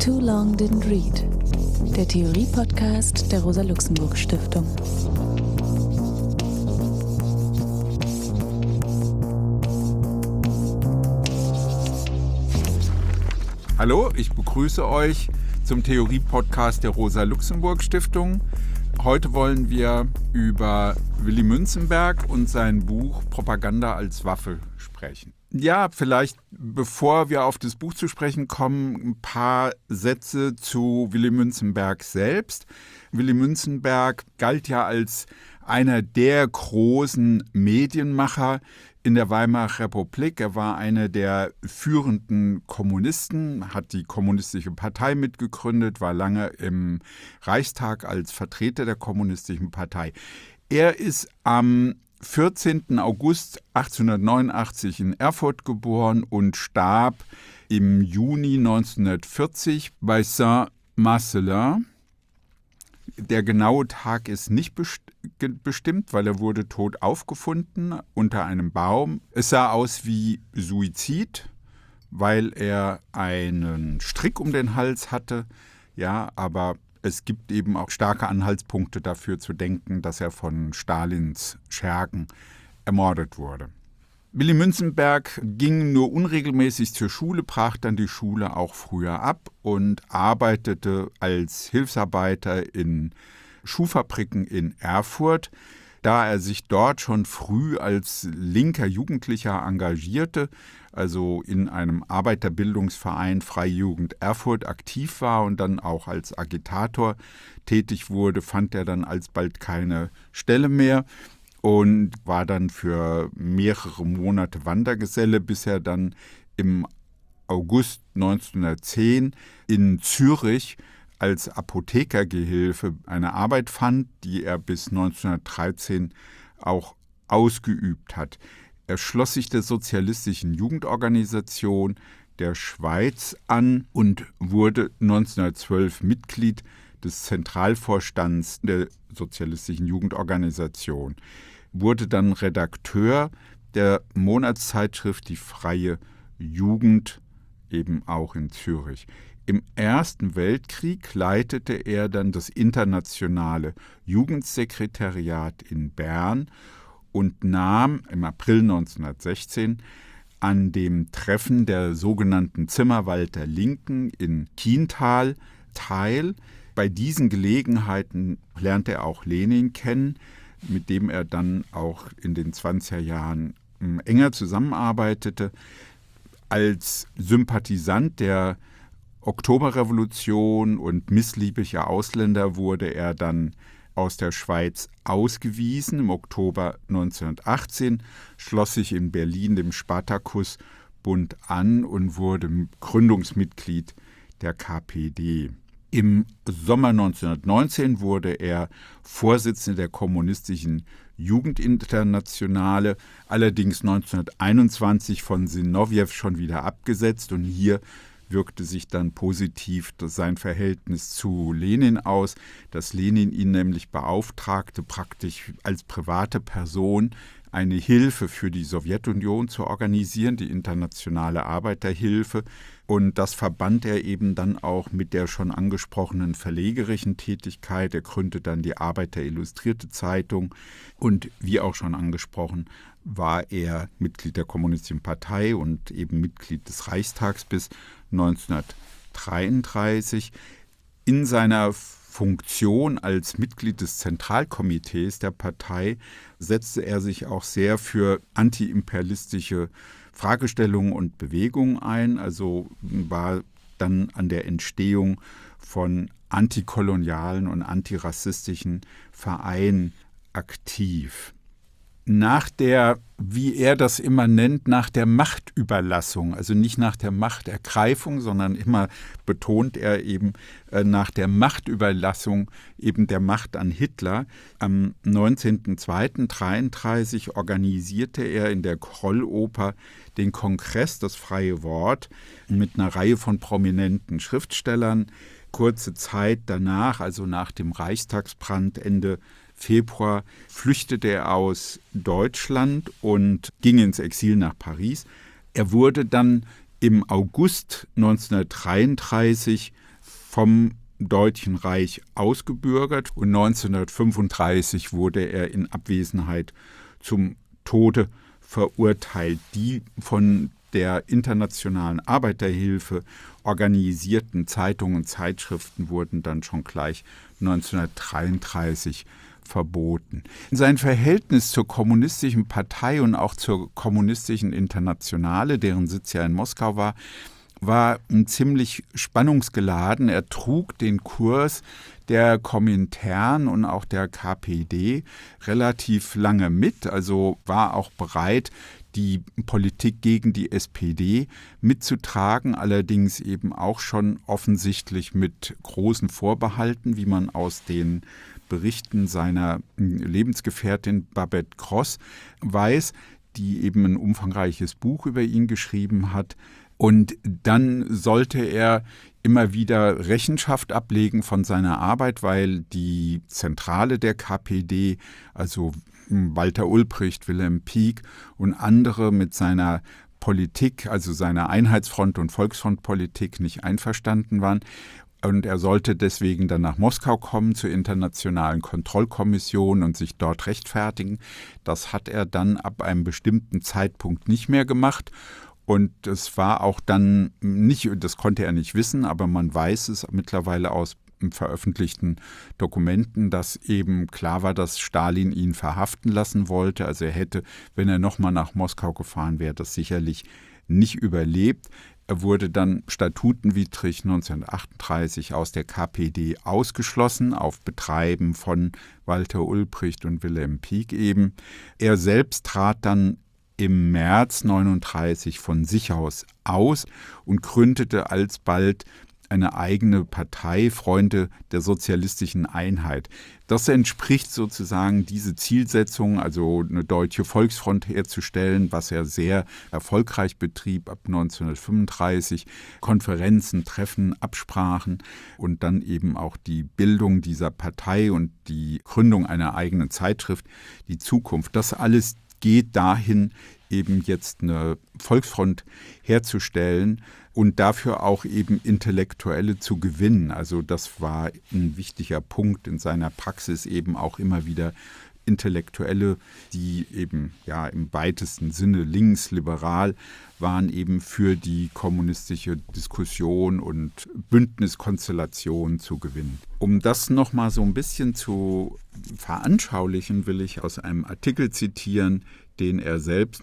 Too Long Didn't Read, der Theorie-Podcast der Rosa-Luxemburg-Stiftung. Hallo, ich begrüße euch zum Theorie-Podcast der Rosa-Luxemburg-Stiftung. Heute wollen wir über Willy Münzenberg und sein Buch Propaganda als Waffe sprechen. Ja, vielleicht bevor wir auf das Buch zu sprechen kommen, ein paar Sätze zu Willy Münzenberg selbst. Willy Münzenberg galt ja als einer der großen Medienmacher in der Weimarer Republik. Er war einer der führenden Kommunisten, hat die Kommunistische Partei mitgegründet, war lange im Reichstag als Vertreter der Kommunistischen Partei. Er ist am 14. August 1889 in Erfurt geboren und starb im Juni 1940 bei Saint-Marcellin. Der genaue Tag ist nicht bestimmt, weil er wurde tot aufgefunden unter einem Baum. Es sah aus wie Suizid, weil er einen Strick um den Hals hatte. Ja, aber es gibt eben auch starke Anhaltspunkte dafür zu denken, dass er von Stalins Schergen ermordet wurde. Willy Münzenberg ging nur unregelmäßig zur Schule, brach dann die Schule auch früher ab und arbeitete als Hilfsarbeiter in Schuhfabriken in Erfurt. Da er sich dort schon früh als linker Jugendlicher engagierte, also in einem Arbeiterbildungsverein Freie Jugend Erfurt aktiv war und dann auch als Agitator tätig wurde, fand er dann alsbald keine Stelle mehr und war dann für mehrere Monate Wandergeselle, bis er dann im August 1910 in Zürich als Apothekergehilfe eine Arbeit fand, die er bis 1913 auch ausgeübt hat. Er schloss sich der Sozialistischen Jugendorganisation der Schweiz an und wurde 1912 Mitglied des Zentralvorstands der Sozialistischen Jugendorganisation, wurde dann Redakteur der Monatszeitschrift Die Freie Jugend, eben auch in Zürich. Im Ersten Weltkrieg leitete er dann das internationale Jugendsekretariat in Bern und nahm im April 1916 an dem Treffen der sogenannten Zimmerwalder Linken in Kiental teil. Bei diesen Gelegenheiten lernte er auch Lenin kennen, mit dem er dann auch in den 20er Jahren enger zusammenarbeitete. Als Sympathisant der Oktoberrevolution und missliebiger Ausländer wurde er dann aus der Schweiz ausgewiesen. Im Oktober 1918 schloss sich in Berlin dem Spartakusbund an und wurde Gründungsmitglied der KPD. Im Sommer 1919 wurde er Vorsitzender der Kommunistischen Jugendinternationale, allerdings 1921 von Sinowjew schon wieder abgesetzt, und hier wirkte sich dann positiv sein Verhältnis zu Lenin aus, dass Lenin ihn nämlich beauftragte, praktisch als private Person eine Hilfe für die Sowjetunion zu organisieren, die Internationale Arbeiterhilfe. Und das verband er eben dann auch mit der schon angesprochenen verlegerischen Tätigkeit. Er gründete dann die Arbeiter Illustrierte Zeitung und wie auch schon angesprochen, war er Mitglied der Kommunistischen Partei und eben Mitglied des Reichstags bis 1933. In seiner Funktion als Mitglied des Zentralkomitees der Partei setzte er sich auch sehr für antiimperialistische Fragestellungen und Bewegungen ein, also war dann an der Entstehung von antikolonialen und antirassistischen Vereinen aktiv. Nach der, wie er das immer nennt, nach der Machtüberlassung, also nicht nach der Machtergreifung, sondern immer betont er eben nach der Machtüberlassung eben der Macht an Hitler. Am 19.02.1933 organisierte er in der Krolloper den Kongress Das Freie Wort mit einer Reihe von prominenten Schriftstellern. Kurze Zeit danach, also nach dem Reichstagsbrand Ende Februar, flüchtete er aus Deutschland und ging ins Exil nach Paris. Er wurde dann im August 1933 vom Deutschen Reich ausgebürgert und 1935 wurde er in Abwesenheit zum Tode verurteilt. Die von der Internationalen Arbeiterhilfe organisierten Zeitungen und Zeitschriften wurden dann schon gleich 1933 verboten. Sein Verhältnis zur kommunistischen Partei und auch zur kommunistischen Internationale, deren Sitz ja in Moskau war ziemlich spannungsgeladen. Er trug den Kurs der Komintern und auch der KPD relativ lange mit, also war auch bereit, die Politik gegen die SPD mitzutragen, allerdings eben auch schon offensichtlich mit großen Vorbehalten, wie man aus den Berichten seiner Lebensgefährtin Babette Gross weiß, die eben ein umfangreiches Buch über ihn geschrieben hat. Und dann sollte er immer wieder Rechenschaft ablegen von seiner Arbeit, weil die Zentrale der KPD, also Walter Ulbricht, Wilhelm Pieck und andere mit seiner Politik, also seiner Einheitsfront- und Volksfrontpolitik nicht einverstanden waren. Und er sollte deswegen dann nach Moskau kommen zur Internationalen Kontrollkommission und sich dort rechtfertigen. Das hat er dann ab einem bestimmten Zeitpunkt nicht mehr gemacht. Und es war auch dann nicht, das konnte er nicht wissen, aber man weiß es mittlerweile aus veröffentlichten Dokumenten, dass eben klar war, dass Stalin ihn verhaften lassen wollte. Also er hätte, wenn er nochmal nach Moskau gefahren wäre, das sicherlich nicht überlebt. Er wurde dann statutenwidrig 1938 aus der KPD ausgeschlossen, auf Betreiben von Walter Ulbricht und Wilhelm Pieck eben. Er selbst trat dann im März 1939 von sich aus und gründete alsbald eine eigene Partei, Freunde der sozialistischen Einheit. Das entspricht sozusagen diese Zielsetzung, also eine deutsche Volksfront herzustellen, was er sehr erfolgreich betrieb ab 1935. Konferenzen, Treffen, Absprachen und dann eben auch die Bildung dieser Partei und die Gründung einer eigenen Zeitschrift, die Zukunft. Das alles geht dahin, eben jetzt eine Volksfront herzustellen und dafür auch eben Intellektuelle zu gewinnen. Also das war ein wichtiger Punkt in seiner Praxis, eben auch immer wieder Intellektuelle, die eben ja im weitesten Sinne linksliberal waren, eben für die kommunistische Diskussion und Bündniskonstellation zu gewinnen. Um das nochmal so ein bisschen zu veranschaulichen, will ich aus einem Artikel zitieren, den er selbst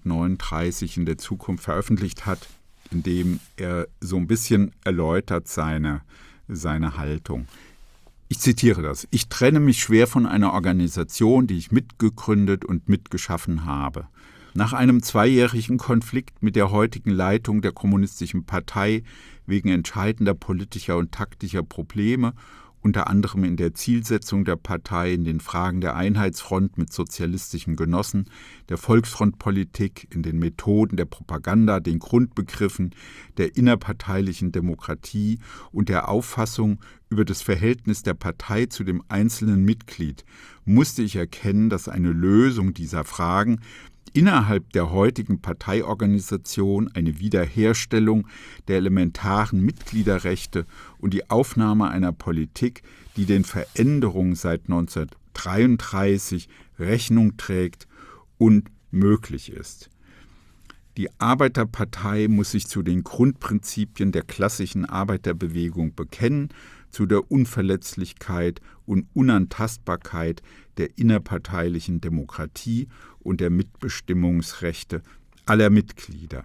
1939 in der Zukunft veröffentlicht hat, in dem er so ein bisschen erläutert seine Haltung. Ich zitiere das. Ich trenne mich schwer von einer Organisation, die ich mitgegründet und mitgeschaffen habe. Nach einem 2-jährigen Konflikt mit der heutigen Leitung der Kommunistischen Partei wegen entscheidender politischer und taktischer Probleme, unter anderem in der Zielsetzung der Partei, in den Fragen der Einheitsfront mit sozialistischen Genossen, der Volksfrontpolitik, in den Methoden der Propaganda, den Grundbegriffen der innerparteilichen Demokratie und der Auffassung über das Verhältnis der Partei zu dem einzelnen Mitglied, musste ich erkennen, dass eine Lösung dieser Fragen innerhalb der heutigen Parteiorganisation eine Wiederherstellung der elementaren Mitgliederrechte und die Aufnahme einer Politik, die den Veränderungen seit 1933 Rechnung trägt und möglich ist. Die Arbeiterpartei muss sich zu den Grundprinzipien der klassischen Arbeiterbewegung bekennen, zu der Unverletzlichkeit und Unantastbarkeit der innerparteilichen Demokratie und der Mitbestimmungsrechte aller Mitglieder.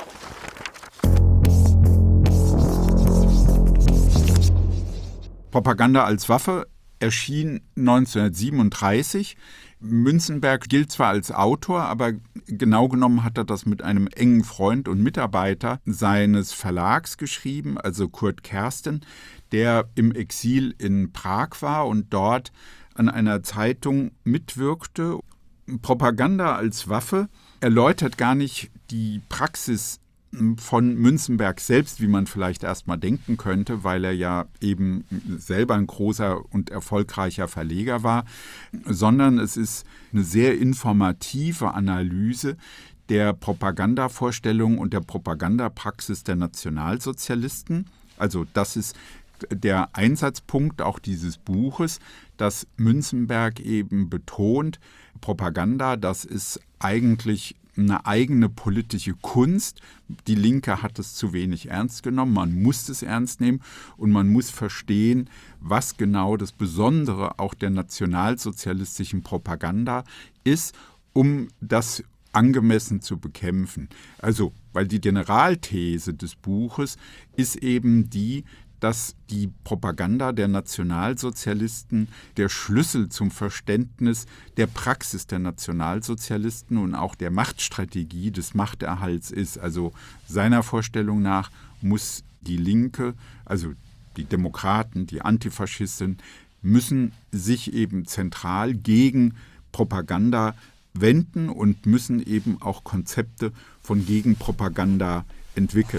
Propaganda als Waffe erschien 1937. Münzenberg gilt zwar als Autor, aber genau genommen hat er das mit einem engen Freund und Mitarbeiter seines Verlags geschrieben, also Kurt Kersten, der im Exil in Prag war und dort an einer Zeitung mitwirkte. Propaganda als Waffe erläutert gar nicht die Praxis von Münzenberg selbst, wie man vielleicht erstmal denken könnte, weil er ja eben selber ein großer und erfolgreicher Verleger war, sondern es ist eine sehr informative Analyse der Propagandavorstellung und der Propagandapraxis der Nationalsozialisten. Also das ist der Einsatzpunkt auch dieses Buches, dass Münzenberg eben betont, Propaganda, das ist eigentlich eine eigene politische Kunst. Die Linke hat es zu wenig ernst genommen. Man muss es ernst nehmen und man muss verstehen, was genau das Besondere auch der nationalsozialistischen Propaganda ist, um das angemessen zu bekämpfen. Also, weil die Generalthese des Buches ist eben die, dass die Propaganda der Nationalsozialisten der Schlüssel zum Verständnis der Praxis der Nationalsozialisten und auch der Machtstrategie des Machterhalts ist. Also seiner Vorstellung nach muss die Linke, also die Demokraten, die Antifaschisten, müssen sich eben zentral gegen Propaganda wenden und müssen eben auch Konzepte von Gegenpropaganda entwickeln.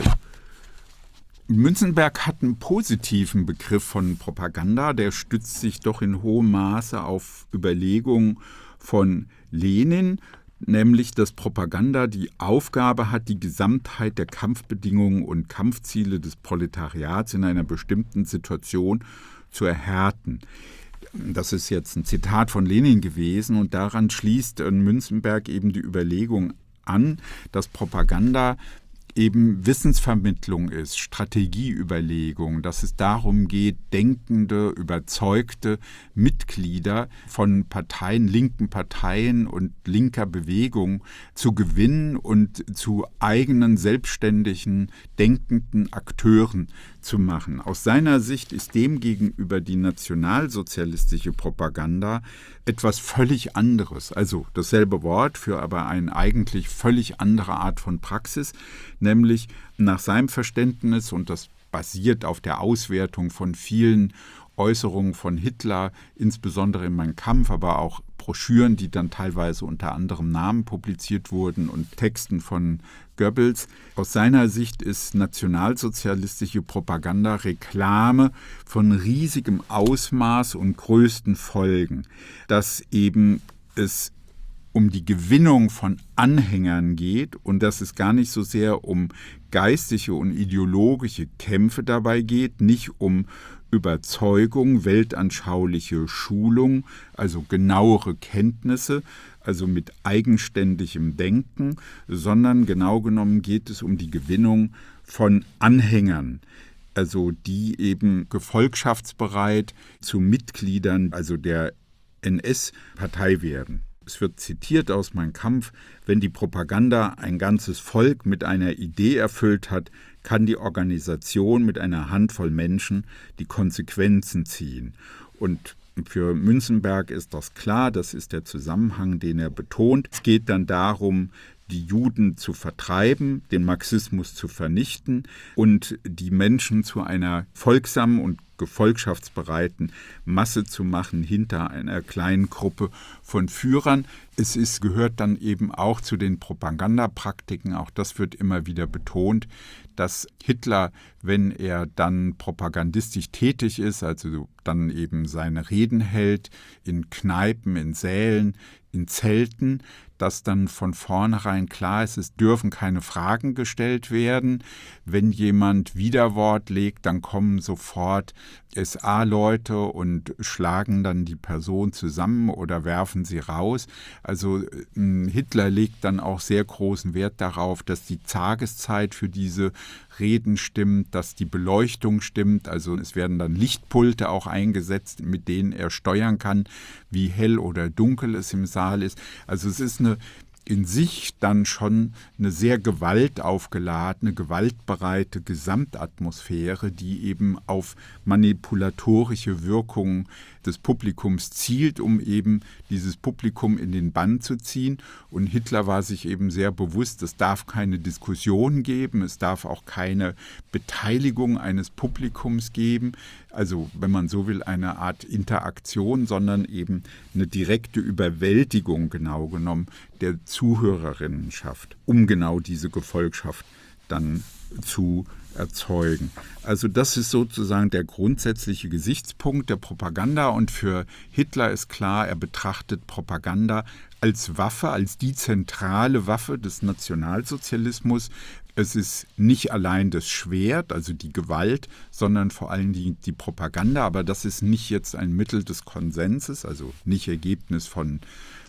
Münzenberg hat einen positiven Begriff von Propaganda, der stützt sich doch in hohem Maße auf Überlegungen von Lenin, nämlich dass Propaganda die Aufgabe hat, die Gesamtheit der Kampfbedingungen und Kampfziele des Proletariats in einer bestimmten Situation zu erhärten. Das ist jetzt ein Zitat von Lenin gewesen und daran schließt Münzenberg eben die Überlegung an, dass Propaganda eben Wissensvermittlung ist, Strategieüberlegung, dass es darum geht, denkende, überzeugte Mitglieder von Parteien, linken Parteien und linker Bewegung zu gewinnen und zu eigenen, selbstständigen, denkenden Akteuren zu machen. Aus seiner Sicht ist demgegenüber die nationalsozialistische Propaganda etwas völlig anderes, also dasselbe Wort für aber eine eigentlich völlig andere Art von Praxis, nämlich nach seinem Verständnis, und das basiert auf der Auswertung von vielen Äußerungen von Hitler, insbesondere in Mein Kampf, aber auch Broschüren, die dann teilweise unter anderem Namen publiziert wurden und Texten von Goebbels. Aus seiner Sicht ist nationalsozialistische Propaganda Reklame von riesigem Ausmaß und größten Folgen, dass eben es um die Gewinnung von Anhängern geht und dass es gar nicht so sehr um geistige und ideologische Kämpfe dabei geht, nicht um Überzeugung, weltanschauliche Schulung, also genauere Kenntnisse, also mit eigenständigem Denken, sondern genau genommen geht es um die Gewinnung von Anhängern, also die eben gefolgschaftsbereit zu Mitgliedern, also der NS-Partei werden. Es wird zitiert aus Mein Kampf: Wenn die Propaganda ein ganzes Volk mit einer Idee erfüllt hat, kann die Organisation mit einer Handvoll Menschen die Konsequenzen ziehen. Und für Münzenberg ist das klar, das ist der Zusammenhang, den er betont. Es geht dann darum, die Juden zu vertreiben, den Marxismus zu vernichten und die Menschen zu einer folgsamen und gefolgschaftsbereiten Masse zu machen hinter einer kleinen Gruppe von Führern. Es gehört dann eben auch zu den Propagandapraktiken, auch das wird immer wieder betont, dass Hitler, wenn er dann propagandistisch tätig ist, also dann eben seine Reden hält, in Kneipen, in Sälen, in Zelten, dass dann von vornherein klar ist, es dürfen keine Fragen gestellt werden. Wenn jemand Widerwort legt, dann kommen sofort SA-Leute und schlagen dann die Person zusammen oder werfen sie raus. Also Hitler legt dann auch sehr großen Wert darauf, dass die Tageszeit für diese Reden stimmt, dass die Beleuchtung stimmt. Also es werden dann Lichtpulte auch eingesetzt, mit denen er steuern kann, wie hell oder dunkel es im Saal ist. Also es ist in sich dann schon eine sehr gewaltaufgeladene, gewaltbereite Gesamtatmosphäre, die eben auf manipulatorische Wirkungen des Publikums zielt, um eben dieses Publikum in den Bann zu ziehen. Und Hitler war sich eben sehr bewusst, es darf keine Diskussion geben, es darf auch keine Beteiligung eines Publikums geben, also wenn man so will, eine Art Interaktion, sondern eben eine direkte Überwältigung genau genommen der Zuhörerinnenschaft, um genau diese Gefolgschaft dann zu erzeugen. Also das ist sozusagen der grundsätzliche Gesichtspunkt der Propaganda und für Hitler ist klar, er betrachtet Propaganda als Waffe, als die zentrale Waffe des Nationalsozialismus, Es ist nicht allein das Schwert, also die Gewalt, sondern vor allem die Propaganda. Aber das ist nicht jetzt ein Mittel des Konsenses, also nicht Ergebnis von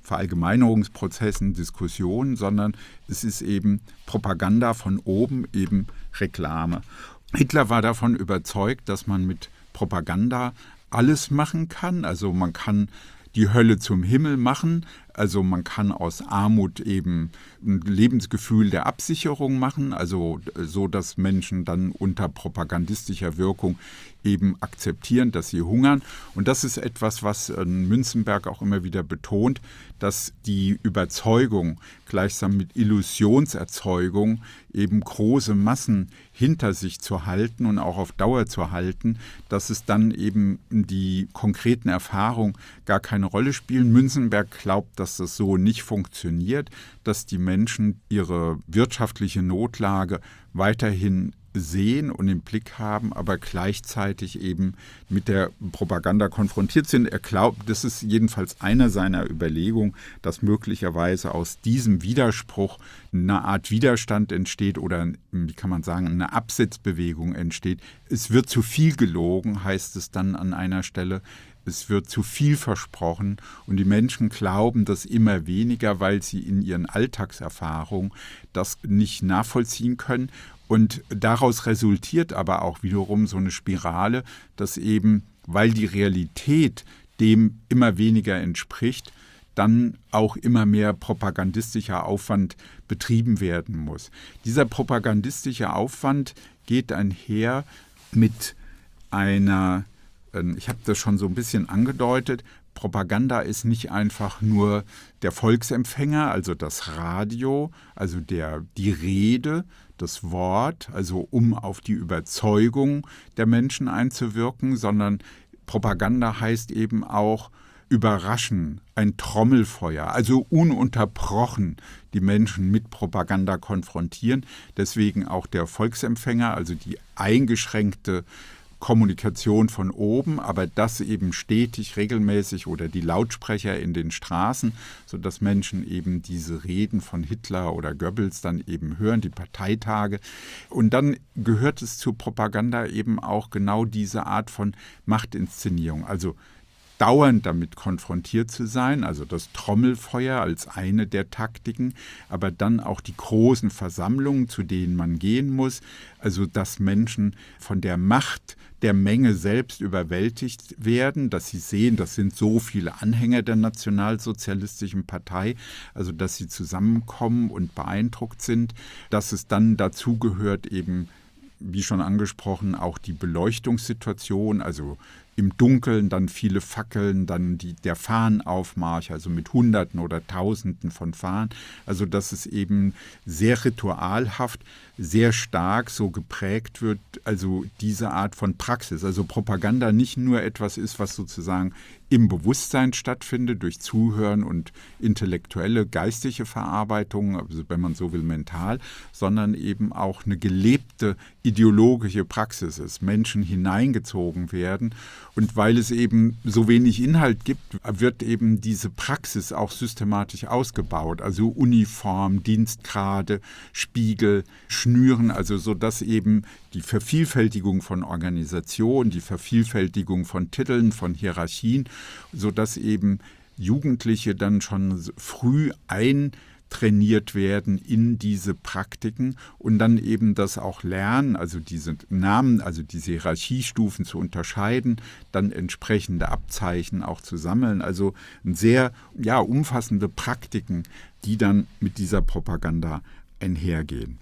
Verallgemeinerungsprozessen, Diskussionen, sondern es ist eben Propaganda von oben, eben Reklame. Hitler war davon überzeugt, dass man mit Propaganda alles machen kann. Also man kann die Hölle zum Himmel machen. Also man kann aus Armut eben ein Lebensgefühl der Absicherung machen, also so, dass Menschen dann unter propagandistischer Wirkung eben akzeptieren, dass sie hungern. Und das ist etwas, was Münzenberg auch immer wieder betont, dass die Überzeugung gleichsam mit Illusionserzeugung eben große Massen hinter sich zu halten und auch auf Dauer zu halten, dass es dann eben die konkreten Erfahrungen gar keine Rolle spielen. Münzenberg glaubt, dass das so nicht funktioniert, dass die Menschen ihre wirtschaftliche Notlage weiterhin sehen und im Blick haben, aber gleichzeitig eben mit der Propaganda konfrontiert sind. Er glaubt, das ist jedenfalls eine seiner Überlegungen, dass möglicherweise aus diesem Widerspruch eine Art Widerstand entsteht oder, wie kann man sagen, eine Absetzbewegung entsteht. Es wird zu viel gelogen, heißt es dann an einer Stelle. Es wird zu viel versprochen und die Menschen glauben das immer weniger, weil sie in ihren Alltagserfahrungen das nicht nachvollziehen können. Und daraus resultiert aber auch wiederum so eine Spirale, dass eben, weil die Realität dem immer weniger entspricht, dann auch immer mehr propagandistischer Aufwand betrieben werden muss. Dieser propagandistische Aufwand geht einher mit einer, ich habe das schon so ein bisschen angedeutet, Propaganda ist nicht einfach nur der Volksempfänger, also das Radio, also die Rede, das Wort, also um auf die Überzeugung der Menschen einzuwirken, sondern Propaganda heißt eben auch überraschen, ein Trommelfeuer, also ununterbrochen die Menschen mit Propaganda konfrontieren. Deswegen auch der Volksempfänger, also die eingeschränkte Kommunikation von oben, aber das eben stetig, regelmäßig oder die Lautsprecher in den Straßen, sodass Menschen eben diese Reden von Hitler oder Goebbels dann eben hören, die Parteitage. Und dann gehört es zur Propaganda eben auch genau diese Art von Machtinszenierung, also dauernd damit konfrontiert zu sein, also das Trommelfeuer als eine der Taktiken, aber dann auch die großen Versammlungen, zu denen man gehen muss, also dass Menschen von der Macht der Menge selbst überwältigt werden, dass sie sehen, das sind so viele Anhänger der Nationalsozialistischen Partei, also dass sie zusammenkommen und beeindruckt sind, dass es dann dazu gehört eben, wie schon angesprochen, auch die Beleuchtungssituation, also im Dunkeln dann viele Fackeln, dann der Fahnenaufmarsch, also mit Hunderten oder Tausenden von Fahnen. Also dass es eben sehr ritualhaft, sehr stark so geprägt wird, also diese Art von Praxis. Also Propaganda nicht nur etwas ist, was sozusagen im Bewusstsein stattfindet, durch Zuhören und intellektuelle, geistige Verarbeitung, also wenn man so will, mental, sondern eben auch eine gelebte ideologische Praxis ist. Menschen hineingezogen werden. Und weil es eben so wenig Inhalt gibt, wird eben diese Praxis auch systematisch ausgebaut. Also Uniform, Dienstgrade, Spiegel, Schnüren, also so dass eben die Vervielfältigung von Organisationen, die Vervielfältigung von Titeln, von Hierarchien, sodass eben Jugendliche dann schon früh eintrainiert werden in diese Praktiken und dann eben das auch lernen, also diese Namen, also diese Hierarchiestufen zu unterscheiden, dann entsprechende Abzeichen auch zu sammeln. Also sehr umfassende Praktiken, die dann mit dieser Propaganda einhergehen.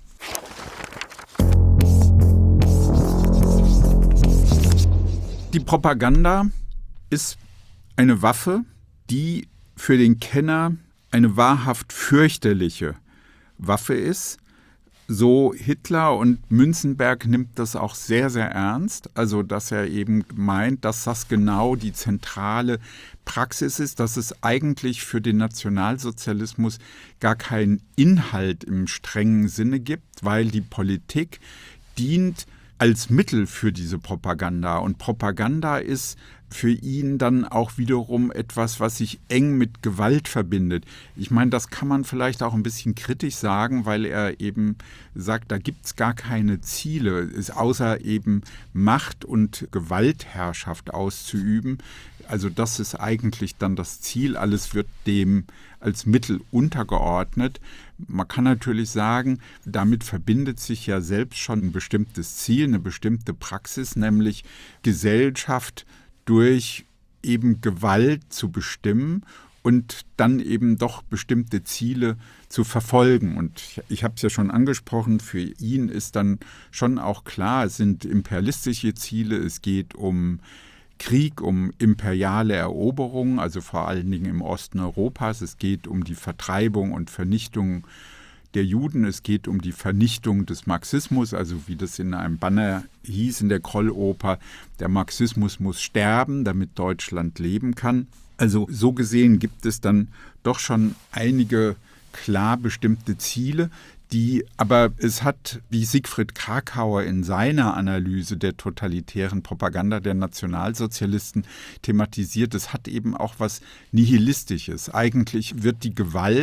Die Propaganda ist eine Waffe, die für den Kenner eine wahrhaft fürchterliche Waffe ist. So Hitler und Münzenberg nimmt das auch sehr, sehr ernst. Also dass er eben meint, dass das genau die zentrale Praxis ist, dass es eigentlich für den Nationalsozialismus gar keinen Inhalt im strengen Sinne gibt, weil die Politik dient als Mittel für diese Propaganda. Und Propaganda ist für ihn dann auch wiederum etwas, was sich eng mit Gewalt verbindet. Ich meine, das kann man vielleicht auch ein bisschen kritisch sagen, weil er eben sagt, da gibt es gar keine Ziele, außer eben Macht und Gewaltherrschaft auszuüben. Also das ist eigentlich dann das Ziel, alles wird dem als Mittel untergeordnet. Man kann natürlich sagen, damit verbindet sich ja selbst schon ein bestimmtes Ziel, eine bestimmte Praxis, nämlich Gesellschaft durch eben Gewalt zu bestimmen und dann eben doch bestimmte Ziele zu verfolgen. Und ich habe es ja schon angesprochen, für ihn ist dann schon auch klar, es sind imperialistische Ziele, es geht um Krieg, um imperiale Eroberung, also vor allen Dingen im Osten Europas. Es geht um die Vertreibung und Vernichtung der Juden. Es geht um die Vernichtung des Marxismus, also wie das in einem Banner hieß in der Krolloper, der Marxismus muss sterben, damit Deutschland leben kann. Also so gesehen gibt es dann doch schon einige klar bestimmte Ziele, aber es hat, wie Siegfried Kracauer in seiner Analyse der totalitären Propaganda der Nationalsozialisten thematisiert, es hat eben auch was Nihilistisches. Eigentlich wird die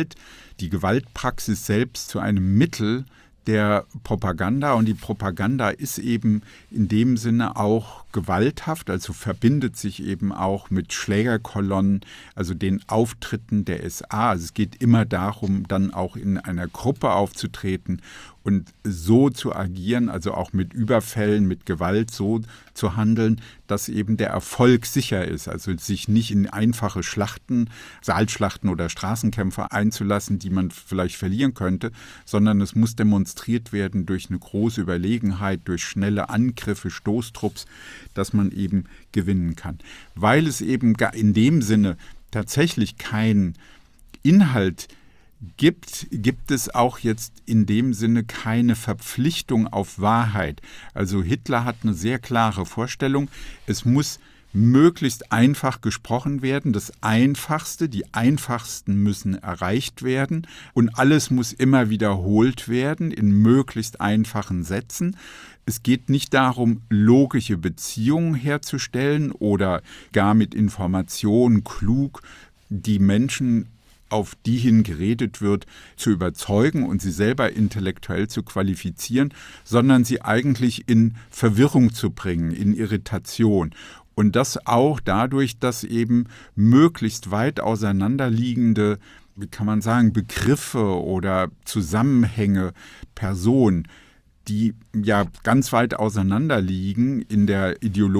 Gewaltpraxis selbst zu einem Mittel der Propaganda, und die Propaganda ist eben in dem Sinne auch gewalthaft, also verbindet sich eben auch mit Schlägerkolonnen, also den Auftritten der SA. Also es geht immer darum, dann auch in einer Gruppe aufzutreten und so zu agieren, also auch mit Überfällen, mit Gewalt so zu handeln, dass eben der Erfolg sicher ist. Also sich nicht in einfache Schlachten, Saalschlachten oder Straßenkämpfe einzulassen, die man vielleicht verlieren könnte, sondern es muss demonstriert werden durch eine große Überlegenheit, durch schnelle Angriffe, Stoßtrupps, dass man eben gewinnen kann. Weil es eben in dem Sinne tatsächlich keinen Inhalt gibt es auch jetzt in dem Sinne keine Verpflichtung auf Wahrheit. Also Hitler hat eine sehr klare Vorstellung, es muss möglichst einfach gesprochen werden, das Einfachste, die Einfachsten müssen erreicht werden und alles muss immer wiederholt werden in möglichst einfachen Sätzen. Es geht nicht darum, logische Beziehungen herzustellen oder gar mit Informationen klug die Menschen, auf die hin geredet wird, zu überzeugen und sie selber intellektuell zu qualifizieren, sondern sie eigentlich in Verwirrung zu bringen, in Irritation. Und das auch dadurch, dass eben möglichst weit auseinanderliegende, wie kann man sagen, Begriffe oder Zusammenhänge, Personen, die ja ganz weit auseinander liegen in der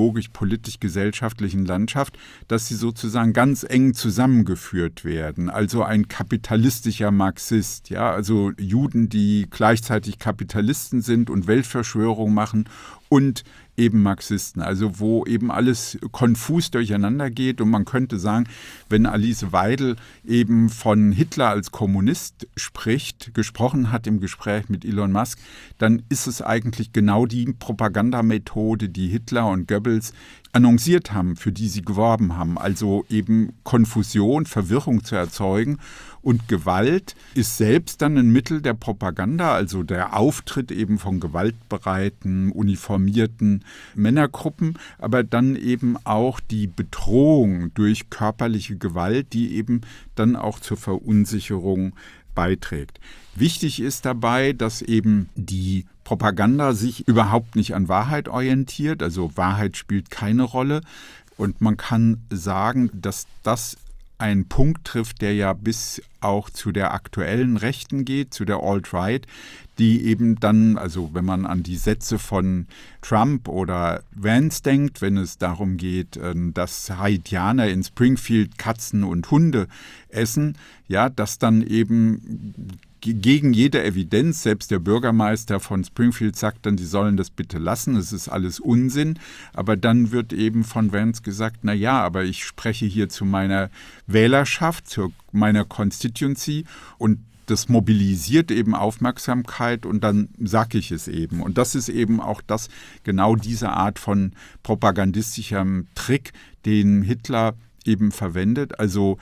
ideologisch-politisch-gesellschaftlichen Landschaft, dass sie sozusagen ganz eng zusammengeführt werden. Also ein kapitalistischer Marxist, ja, also Juden, die gleichzeitig Kapitalisten sind und Weltverschwörung machen und eben Marxisten, also wo eben alles konfus durcheinander geht. Und man könnte sagen, wenn Alice Weidel eben von Hitler als Kommunist gesprochen hat im Gespräch mit Elon Musk, dann ist es eigentlich genau die Propagandamethode, die Hitler und Goebbels annonciert haben, für die sie geworben haben. Also eben Konfusion, Verwirrung zu erzeugen. Und Gewalt ist selbst dann ein Mittel der Propaganda, also der Auftritt eben von gewaltbereiten, uniformierten Männergruppen, aber dann eben auch die Bedrohung durch körperliche Gewalt, die eben dann auch zur Verunsicherung beiträgt. Wichtig ist dabei, dass eben die Propaganda sich überhaupt nicht an Wahrheit orientiert, also Wahrheit spielt keine Rolle. Und man kann sagen, dass das einen Punkt trifft, der ja bis auch zu der aktuellen Rechten geht, zu der Alt-Right, die eben dann, also wenn man an die Sätze von Trump oder Vance denkt, wenn es darum geht, dass Haitianer in Springfield Katzen und Hunde essen, ja, dass dann eben gegen jede Evidenz, selbst der Bürgermeister von Springfield sagt dann, die sollen das bitte lassen, es ist alles Unsinn. Aber dann wird eben von Vance gesagt, na ja, aber ich spreche hier zu meiner Wählerschaft, zu meiner Constituency und das mobilisiert eben Aufmerksamkeit und dann sage ich es eben. Und das ist eben auch genau diese Art von propagandistischem Trick, den Hitler eben verwendet. Also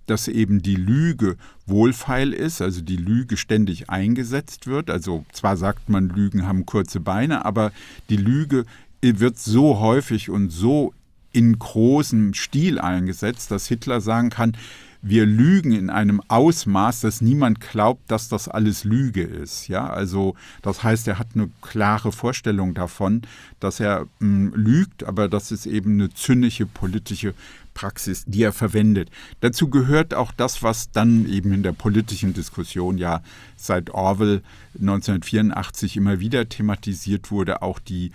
dass eben die Lüge wohlfeil ist, also die Lüge ständig eingesetzt wird. Also zwar sagt man, Lügen haben kurze Beine, aber die Lüge wird so häufig und so in großem Stil eingesetzt, dass Hitler sagen kann, wir lügen in einem Ausmaß, dass niemand glaubt, dass das alles Lüge ist. Ja, also das heißt, er hat eine klare Vorstellung davon, dass er lügt, aber das ist eben eine zynische politische Praxis, die er verwendet. Dazu gehört auch das, was dann eben in der politischen Diskussion ja seit Orwell 1984 immer wieder thematisiert wurde, auch die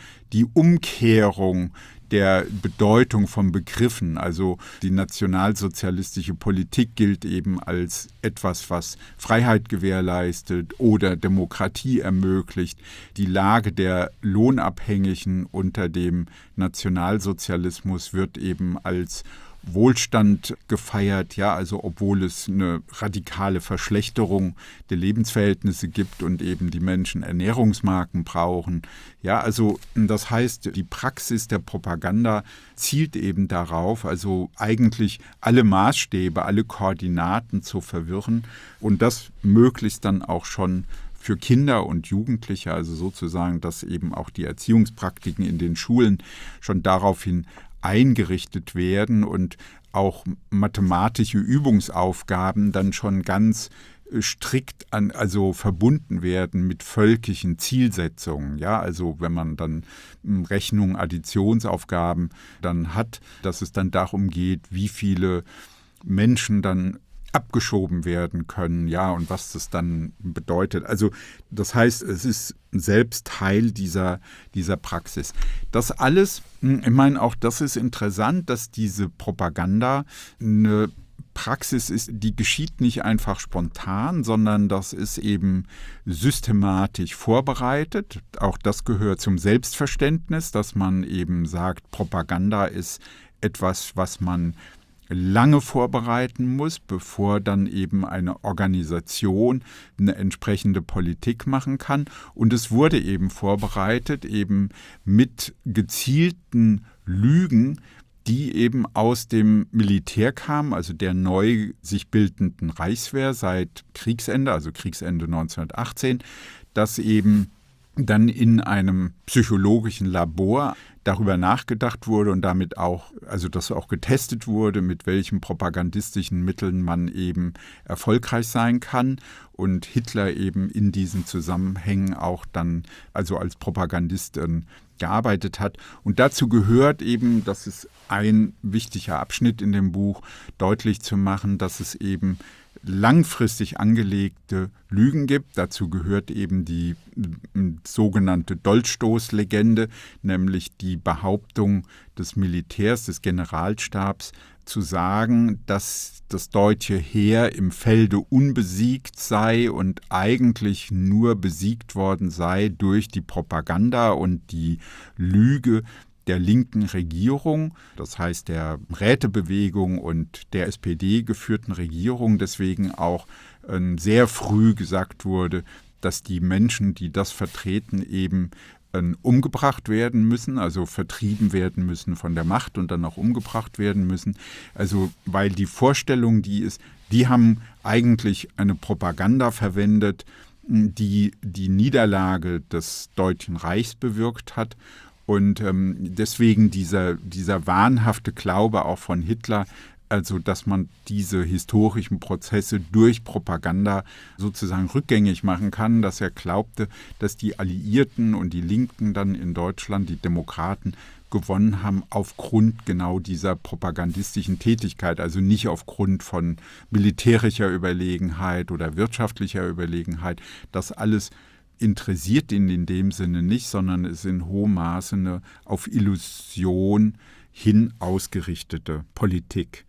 Umkehrung der Bedeutung von Begriffen. Also die nationalsozialistische Politik gilt eben als etwas, was Freiheit gewährleistet oder Demokratie ermöglicht. Die Lage der Lohnabhängigen unter dem Nationalsozialismus wird eben als Wohlstand gefeiert, ja, also obwohl es eine radikale Verschlechterung der Lebensverhältnisse gibt und eben die Menschen Ernährungsmarken brauchen. Ja, also das heißt, die Praxis der Propaganda zielt eben darauf, also eigentlich alle Maßstäbe, alle Koordinaten zu verwirren und das möglichst dann auch schon für Kinder und Jugendliche, also sozusagen, dass eben auch die Erziehungspraktiken in den Schulen schon daraufhin eingerichtet werden und auch mathematische Übungsaufgaben dann schon ganz strikt also verbunden werden mit völkischen Zielsetzungen. Ja, also wenn man dann Rechnungen, Additionsaufgaben dann hat, dass es dann darum geht, wie viele Menschen dann abgeschoben werden können, ja, und was das dann bedeutet. Also das heißt, es ist selbst Teil dieser Praxis. Das alles, ich meine, auch das ist interessant, dass diese Propaganda eine Praxis ist, die geschieht nicht einfach spontan, sondern das ist eben systematisch vorbereitet. Auch das gehört zum Selbstverständnis, dass man eben sagt, Propaganda ist etwas, was man lange vorbereiten muss, bevor dann eben eine Organisation eine entsprechende Politik machen kann. Und es wurde eben vorbereitet, eben mit gezielten Lügen, die eben aus dem Militär kamen, also der neu sich bildenden Reichswehr seit Kriegsende, also Kriegsende 1918, dass eben dann in einem psychologischen Labor darüber nachgedacht wurde und damit auch, also dass auch getestet wurde, mit welchen propagandistischen Mitteln man eben erfolgreich sein kann und Hitler eben in diesen Zusammenhängen auch dann, also als Propagandist gearbeitet hat. Und dazu gehört eben, das ist ein wichtiger Abschnitt in dem Buch, deutlich zu machen, dass es eben langfristig angelegte Lügen gibt. Dazu gehört eben die sogenannte Dolchstoßlegende, nämlich die Behauptung des Militärs, des Generalstabs, zu sagen, dass das deutsche Heer im Felde unbesiegt sei und eigentlich nur besiegt worden sei durch die Propaganda und die Lüge der linken Regierung, das heißt der Rätebewegung und der SPD geführten Regierung, deswegen auch sehr früh gesagt wurde, dass die Menschen, die das vertreten, eben umgebracht werden müssen, also vertrieben werden müssen von der Macht und dann auch umgebracht werden müssen. Also weil die Vorstellung, die haben eigentlich eine Propaganda verwendet, die die Niederlage des Deutschen Reichs bewirkt hat. Und deswegen dieser wahnhafte Glaube auch von Hitler, also dass man diese historischen Prozesse durch Propaganda sozusagen rückgängig machen kann, dass er glaubte, dass die Alliierten und die Linken dann in Deutschland, die Demokraten, gewonnen haben aufgrund genau dieser propagandistischen Tätigkeit, also nicht aufgrund von militärischer Überlegenheit oder wirtschaftlicher Überlegenheit. Das alles interessiert ihn in dem Sinne nicht, sondern ist in hohem Maße eine auf Illusion hin ausgerichtete Politik.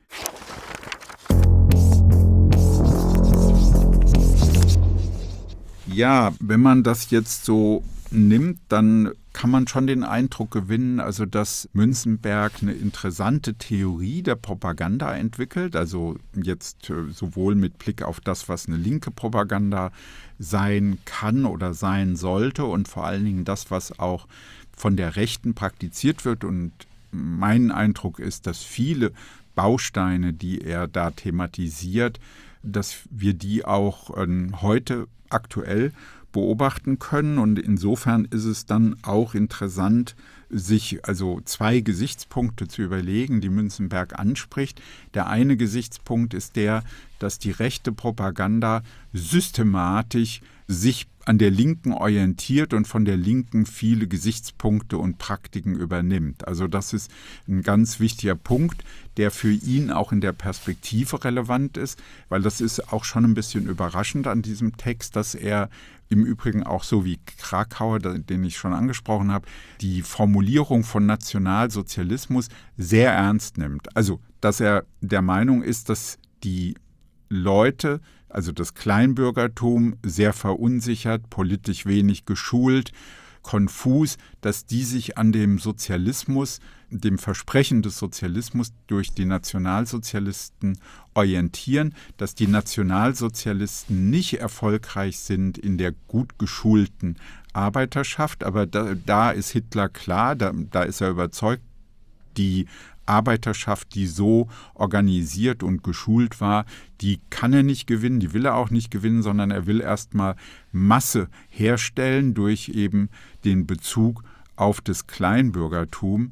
Ja, wenn man das jetzt so nimmt, dann kann man schon den Eindruck gewinnen, also dass Münzenberg eine interessante Theorie der Propaganda entwickelt, also jetzt sowohl mit Blick auf das, was eine linke Propaganda sein kann oder sein sollte und vor allen Dingen das, was auch von der Rechten praktiziert wird und mein Eindruck ist, dass viele Bausteine, die er da thematisiert, dass wir die auch heute aktuell beobachten können. Und insofern ist es dann auch interessant, sich also 2 Gesichtspunkte zu überlegen, die Münzenberg anspricht. Der eine Gesichtspunkt ist der, dass die rechte Propaganda systematisch sich an der Linken orientiert und von der Linken viele Gesichtspunkte und Praktiken übernimmt. Also das ist ein ganz wichtiger Punkt, der für ihn auch in der Perspektive relevant ist, weil das ist auch schon ein bisschen überraschend an diesem Text, dass er im Übrigen auch so wie Krakauer, den ich schon angesprochen habe, die Formulierung von Nationalsozialismus sehr ernst nimmt. Also, dass er der Meinung ist, dass die Leute, also das Kleinbürgertum, sehr verunsichert, politisch wenig geschult, konfus, dass die sich an dem Sozialismus, dem Versprechen des Sozialismus durch die Nationalsozialisten orientieren, dass die Nationalsozialisten nicht erfolgreich sind in der gut geschulten Arbeiterschaft, aber da ist Hitler klar, da ist er überzeugt, die Arbeiterschaft, die so organisiert und geschult war, die kann er nicht gewinnen, die will er auch nicht gewinnen, sondern er will erstmal Masse herstellen durch eben den Bezug auf das Kleinbürgertum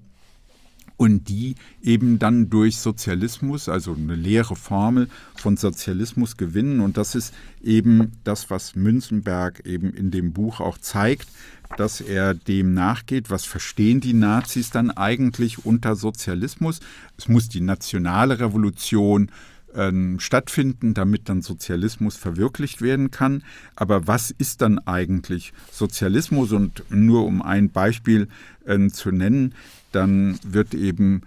und die eben dann durch Sozialismus, also eine leere Formel von Sozialismus gewinnen. Und das ist eben das, was Münzenberg eben in dem Buch auch zeigt, dass er dem nachgeht. Was verstehen die Nazis dann eigentlich unter Sozialismus? Es muss die nationale Revolution stattfinden, damit dann Sozialismus verwirklicht werden kann. Aber was ist dann eigentlich Sozialismus? Und nur um ein Beispiel zu nennen, dann wird eben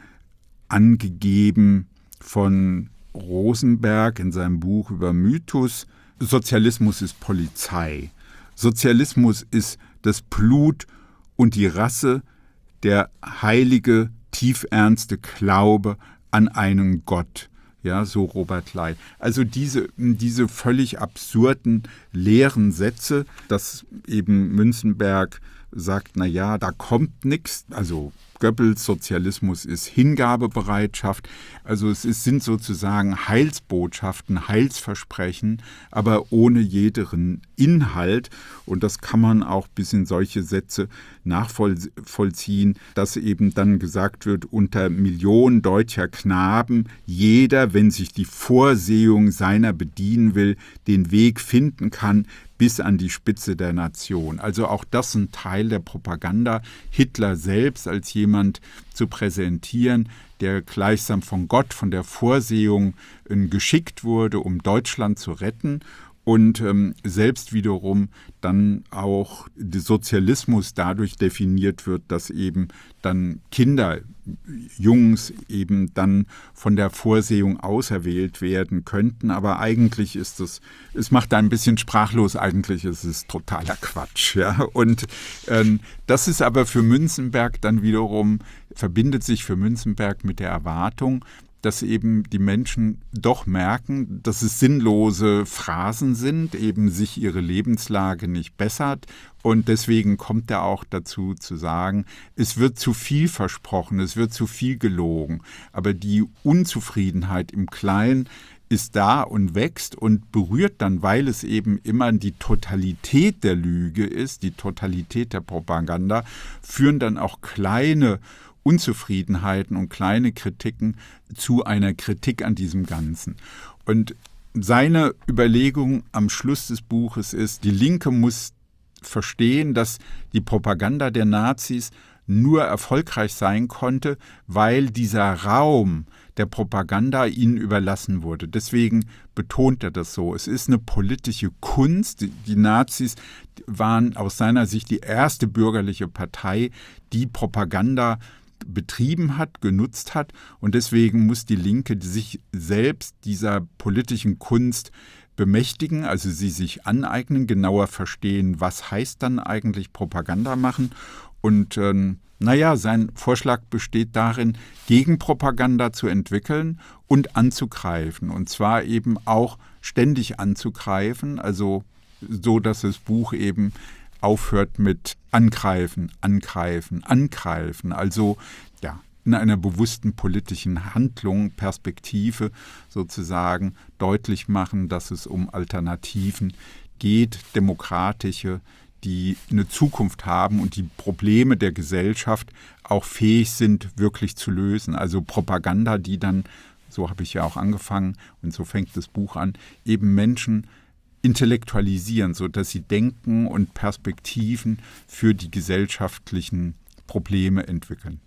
angegeben von Rosenberg in seinem Buch über Mythos, Sozialismus ist Polizei. Sozialismus ist das Blut und die Rasse, der heilige, tiefernste Glaube an einen Gott. Ja, so Robert Ley. Also diese völlig absurden, leeren Sätze, dass eben Münzenberg sagt, naja, da kommt nichts, also Goebbels Sozialismus ist Hingabebereitschaft, also sind sozusagen Heilsbotschaften, Heilsversprechen, aber ohne jeden Inhalt. Und das kann man auch bis in solche Sätze nachvollziehen, dass eben dann gesagt wird, unter Millionen deutscher Knaben jeder, wenn sich die Vorsehung seiner bedienen will, den Weg finden kann, bis an die Spitze der Nation. Also auch das ein Teil der Propaganda, Hitler selbst als jemand zu präsentieren, der gleichsam von Gott, von der Vorsehung geschickt wurde, um Deutschland zu retten und selbst wiederum dann auch der Sozialismus dadurch definiert wird, dass eben dann Kinder, Jungs eben dann von der Vorsehung auserwählt werden könnten. Aber eigentlich ist es macht ein bisschen sprachlos, eigentlich ist es totaler Quatsch. Ja? Und das ist aber für Münzenberg dann wiederum, verbindet sich für Münzenberg mit der Erwartung, dass eben die Menschen doch merken, dass es sinnlose Phrasen sind, eben sich ihre Lebenslage nicht bessert. Und deswegen kommt er auch dazu zu sagen, es wird zu viel versprochen, es wird zu viel gelogen. Aber die Unzufriedenheit im Kleinen ist da und wächst und berührt dann, weil es eben immer die Totalität der Lüge ist, die Totalität der Propaganda, führen dann auch kleine Unzufriedenheiten und kleine Kritiken zu einer Kritik an diesem Ganzen. Und seine Überlegung am Schluss des Buches ist, die Linke muss verstehen, dass die Propaganda der Nazis nur erfolgreich sein konnte, weil dieser Raum der Propaganda ihnen überlassen wurde. Deswegen betont er das so. Es ist eine politische Kunst. Die Nazis waren aus seiner Sicht die erste bürgerliche Partei, die Propaganda betrieben hat, genutzt hat. Und deswegen muss die Linke sich selbst dieser politischen Kunst bemächtigen, also sie sich aneignen, genauer verstehen, was heißt dann eigentlich Propaganda machen. Und sein Vorschlag besteht darin, Gegenpropaganda zu entwickeln und anzugreifen. Und zwar eben auch ständig anzugreifen, also so, dass das Buch eben aufhört mit angreifen, angreifen, angreifen. Also ja, in einer bewussten politischen Handlung, Perspektive sozusagen deutlich machen, dass es um Alternativen geht, demokratische, die eine Zukunft haben und die Probleme der Gesellschaft auch fähig sind, wirklich zu lösen. Also Propaganda, die dann, so habe ich ja auch angefangen und so fängt das Buch an, eben Menschen intellektualisieren, sodass sie Denken und Perspektiven für die gesellschaftlichen Probleme entwickeln.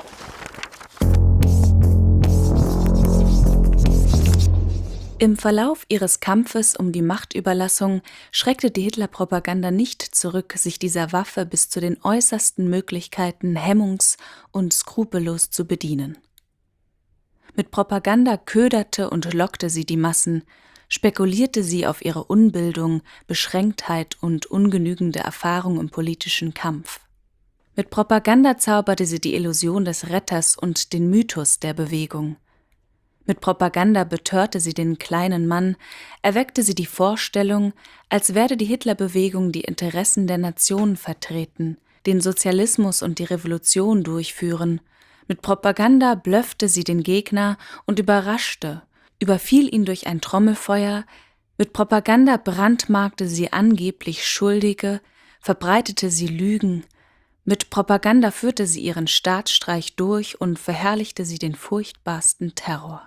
Im Verlauf ihres Kampfes um die Machtüberlassung schreckte die Hitler-Propaganda nicht zurück, sich dieser Waffe bis zu den äußersten Möglichkeiten hemmungs- und skrupellos zu bedienen. Mit Propaganda köderte und lockte sie die Massen, spekulierte sie auf ihre Unbildung, Beschränktheit und ungenügende Erfahrung im politischen Kampf. Mit Propaganda zauberte sie die Illusion des Retters und den Mythos der Bewegung. Mit Propaganda betörte sie den kleinen Mann, erweckte sie die Vorstellung, als werde die Hitlerbewegung die Interessen der Nation vertreten, den Sozialismus und die Revolution durchführen. Mit Propaganda blöffte sie den Gegner und überraschte, überfiel ihn durch ein Trommelfeuer. Mit Propaganda brandmarkte sie angeblich Schuldige, verbreitete sie Lügen. Mit Propaganda führte sie ihren Staatsstreich durch und verherrlichte sie den furchtbarsten Terror.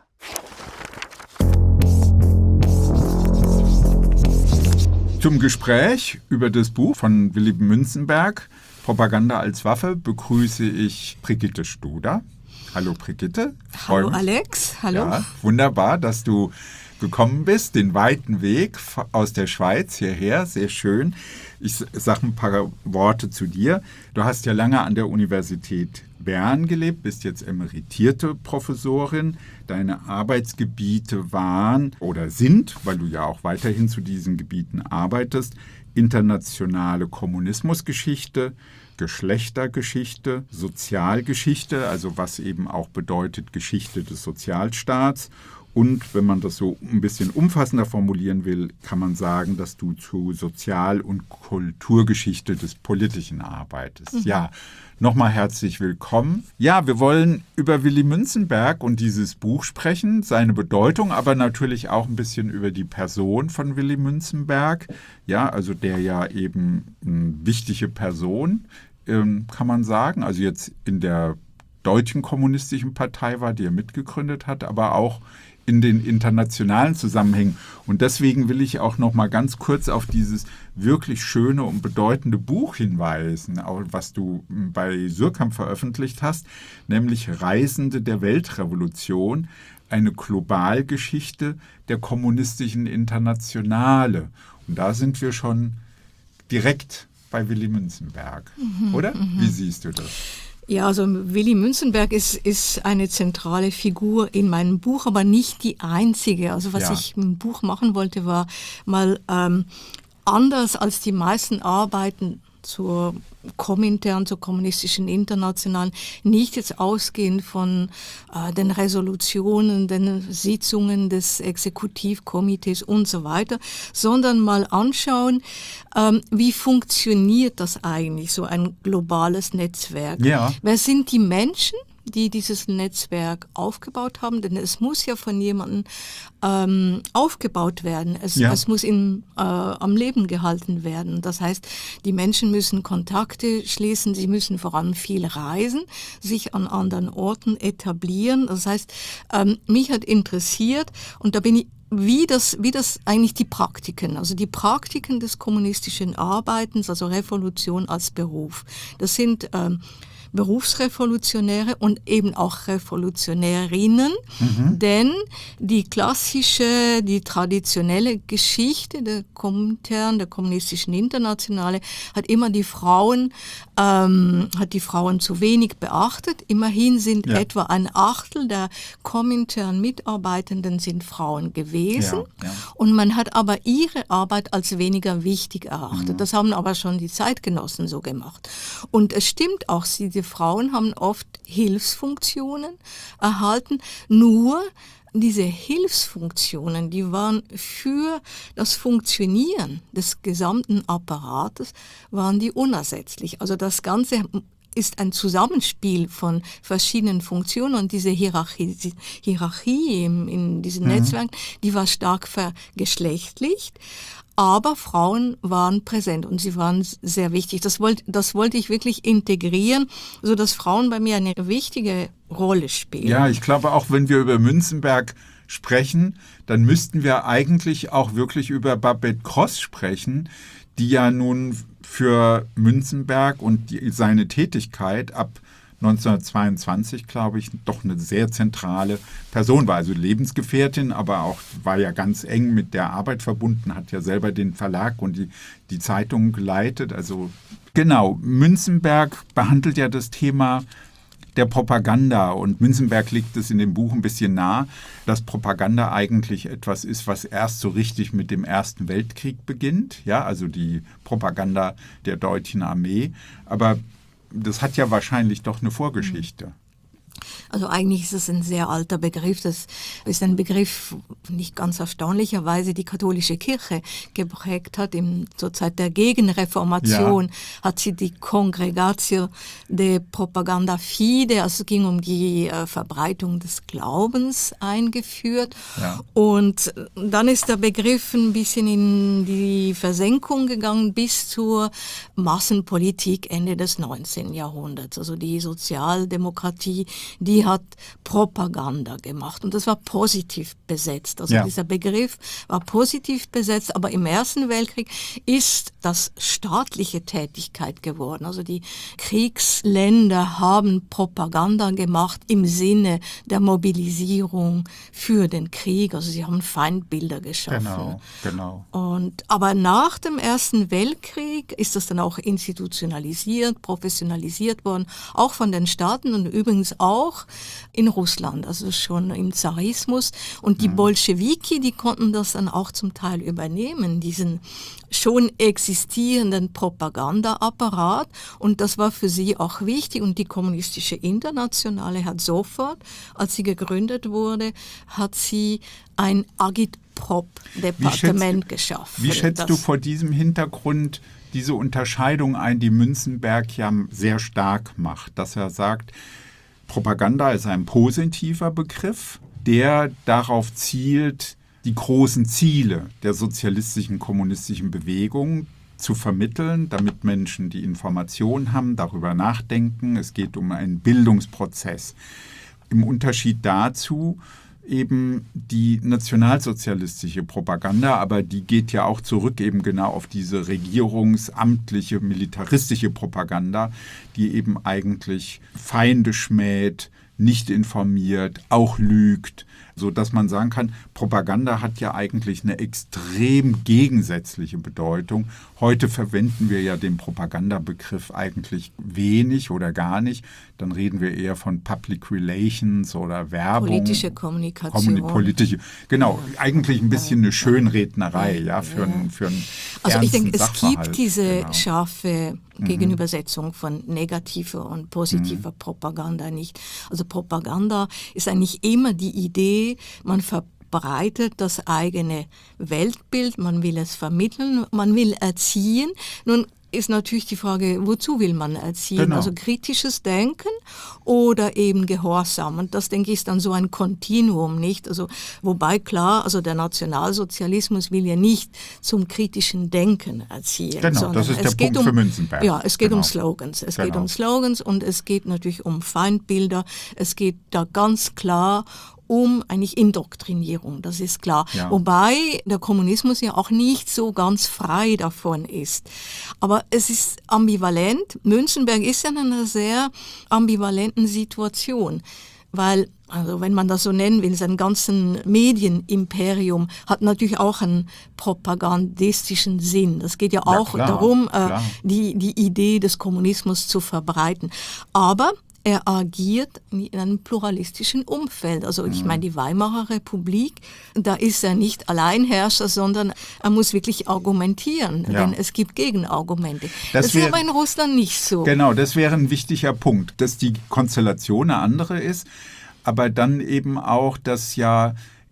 Zum Gespräch über das Buch von Willy Münzenberg, Propaganda als Waffe, begrüße ich Brigitte Studer. Hallo Brigitte. Hallo Alex. Hallo. Ja, wunderbar, dass du gekommen bist, den weiten Weg aus der Schweiz hierher, sehr schön. Ich sage ein paar Worte zu dir. Du hast ja lange an der Universität Bern gelebt, bist jetzt emeritierte Professorin. Deine Arbeitsgebiete waren oder sind, weil du ja auch weiterhin zu diesen Gebieten arbeitest, internationale Kommunismusgeschichte, Geschlechtergeschichte, Sozialgeschichte, also was eben auch bedeutet Geschichte des Sozialstaats. Und wenn man das so ein bisschen umfassender formulieren will, kann man sagen, dass du zu Sozial- und Kulturgeschichte des Politischen arbeitest. Mhm. Ja, nochmal herzlich willkommen. Ja, wir wollen über Willy Münzenberg und dieses Buch sprechen, seine Bedeutung, aber natürlich auch ein bisschen über die Person von Willy Münzenberg. Ja, also der ja eben eine wichtige Person, kann man sagen. Also jetzt in der Deutschen Kommunistischen Partei war, die er mitgegründet hat, aber auch in den internationalen Zusammenhängen. Und deswegen will ich auch noch mal ganz kurz auf dieses wirklich schöne und bedeutende Buch hinweisen, was du bei Suhrkamp veröffentlicht hast, nämlich Reisende der Weltrevolution, eine Globalgeschichte der kommunistischen Internationale. Und da sind wir schon direkt bei Willy Münzenberg, oder? Wie siehst du das? Ja, also Willy Münzenberg ist eine zentrale Figur in meinem Buch, aber nicht die einzige. Also was ich im Buch machen wollte, war mal anders als die meisten Arbeiten zur Komintern, zur kommunistischen Internationalen, nicht jetzt ausgehend von den Resolutionen, den Sitzungen des Exekutivkomitees und so weiter, sondern mal anschauen, wie funktioniert das eigentlich, so ein globales Netzwerk? Ja. Wer sind die Menschen, die dieses Netzwerk aufgebaut haben? Denn es muss ja von jemandem aufgebaut werden. Es muss am Leben gehalten werden. Das heißt, die Menschen müssen Kontakte schließen, sie müssen vor allem viel reisen, sich an anderen Orten etablieren. Das heißt, mich hat interessiert, und da bin ich, wie das eigentlich die Praktiken des kommunistischen Arbeitens, also Revolution als Beruf. Das sind Berufsrevolutionäre und eben auch Revolutionärinnen, denn die traditionelle Geschichte der Komintern, der kommunistischen Internationale, hat immer die Frauen zu wenig beachtet. Immerhin sind etwa ein Achtel der Komintern-Mitarbeitenden sind Frauen gewesen. Ja. Und man hat aber ihre Arbeit als weniger wichtig erachtet. Das haben aber schon die Zeitgenossen so gemacht. Und es stimmt auch, die Frauen haben oft Hilfsfunktionen erhalten, nur diese Hilfsfunktionen, die waren für das Funktionieren des gesamten Apparates, waren die unersetzlich. Also das Ganze ist ein Zusammenspiel von verschiedenen Funktionen und diese Hierarchie in diesen Netzwerken, die war stark vergeschlechtlicht. Aber Frauen waren präsent und sie waren sehr wichtig. Das wollte ich wirklich integrieren, sodass Frauen bei mir eine wichtige Rolle spielen. Ja, ich glaube auch, wenn wir über Münzenberg sprechen, dann müssten wir eigentlich auch wirklich über Babette Gross sprechen, die ja nun für Münzenberg und seine Tätigkeit ab 1922, glaube ich, doch eine sehr zentrale Person war. Also Lebensgefährtin, aber auch war ja ganz eng mit der Arbeit verbunden, hat ja selber den Verlag und die Zeitung geleitet. Also genau, Münzenberg behandelt ja das Thema der Propaganda und Münzenberg legt es in dem Buch ein bisschen nahe, dass Propaganda eigentlich etwas ist, was erst so richtig mit dem Ersten Weltkrieg beginnt, ja, also die Propaganda der deutschen Armee, aber das hat ja wahrscheinlich doch eine Vorgeschichte. Also eigentlich ist es ein sehr alter Begriff. Das ist ein Begriff, nicht ganz erstaunlicherweise die katholische Kirche geprägt hat. Zur Zeit der Gegenreformation hat sie die Congregatio de Propaganda Fide, also es ging um die Verbreitung des Glaubens, eingeführt. Ja. Und dann ist der Begriff ein bisschen in die Versenkung gegangen bis zur Massenpolitik Ende des 19. Jahrhunderts. Also die Sozialdemokratie, die hat Propaganda gemacht und das war positiv besetzt. Also dieser Begriff war positiv besetzt, aber im Ersten Weltkrieg ist das staatliche Tätigkeit geworden. Also die Kriegsländer haben Propaganda gemacht im Sinne der Mobilisierung für den Krieg. Also sie haben Feindbilder geschaffen. Genau. Aber nach dem Ersten Weltkrieg ist das dann auch institutionalisiert, professionalisiert worden, auch von den Staaten und übrigens auch in Russland, also schon im Zarismus. Und die Bolschewiki, die konnten das dann auch zum Teil übernehmen, diesen schon existierenden Propagandaapparat. Und das war für sie auch wichtig. Und die Kommunistische Internationale hat sofort, als sie gegründet wurde, hat sie ein Agitprop-Departement geschaffen. Wie schätzt du vor diesem Hintergrund diese Unterscheidung ein, die Münzenberg ja sehr stark macht, dass er sagt, Propaganda ist ein positiver Begriff, der darauf zielt, die großen Ziele der sozialistischen, kommunistischen Bewegung zu vermitteln, damit Menschen die Information haben, darüber nachdenken. Es geht um einen Bildungsprozess. Im Unterschied dazu eben die nationalsozialistische Propaganda, aber die geht ja auch zurück eben genau auf diese regierungsamtliche, militaristische Propaganda, die eben eigentlich Feinde schmäht, nicht informiert, auch lügt, sodass man sagen kann, Propaganda hat ja eigentlich eine extrem gegensätzliche Bedeutung. Heute verwenden wir ja den Propagandabegriff eigentlich wenig oder gar nicht. Dann reden wir eher von Public Relations oder Werbung. Politische Kommunikation. Genau, eigentlich ein bisschen eine Schönrednerei, für einen Also ich denke, es Sachverhalt. gibt diese scharfe Gegenübersetzung von negativer und positiver Propaganda nicht. Also Propaganda ist eigentlich immer die Idee, man verbreitet das eigene Weltbild, man will es vermitteln, man will erziehen. Nun ist natürlich die Frage, wozu will man erziehen? Genau. Also kritisches Denken oder eben Gehorsam. Und das, denke ich, ist dann so ein Kontinuum, nicht? Also, wobei klar, also der Nationalsozialismus will ja nicht zum kritischen Denken erziehen. Genau, das ist der Punkt für Münzenberg. Ja, es geht um Slogans. Es geht um Slogans und es geht natürlich um Feindbilder. Es geht da ganz klar um eigentlich Indoktrinierung, das ist klar. Ja. Wobei der Kommunismus ja auch nicht so ganz frei davon ist. Aber es ist ambivalent. Münzenberg ist ja in einer sehr ambivalenten Situation, weil, also wenn man das so nennen will, sein ganzen Medienimperium hat natürlich auch einen propagandistischen Sinn. Das geht ja auch darum, die Idee des Kommunismus zu verbreiten. Aber er agiert in einem pluralistischen Umfeld. Also ich meine, die Weimarer Republik, da ist er nicht Alleinherrscher, sondern er muss wirklich argumentieren, denn es gibt Gegenargumente. Das ist aber in Russland nicht so. Genau, das wäre ein wichtiger Punkt, dass die Konstellation eine andere ist, aber dann eben auch, dass ja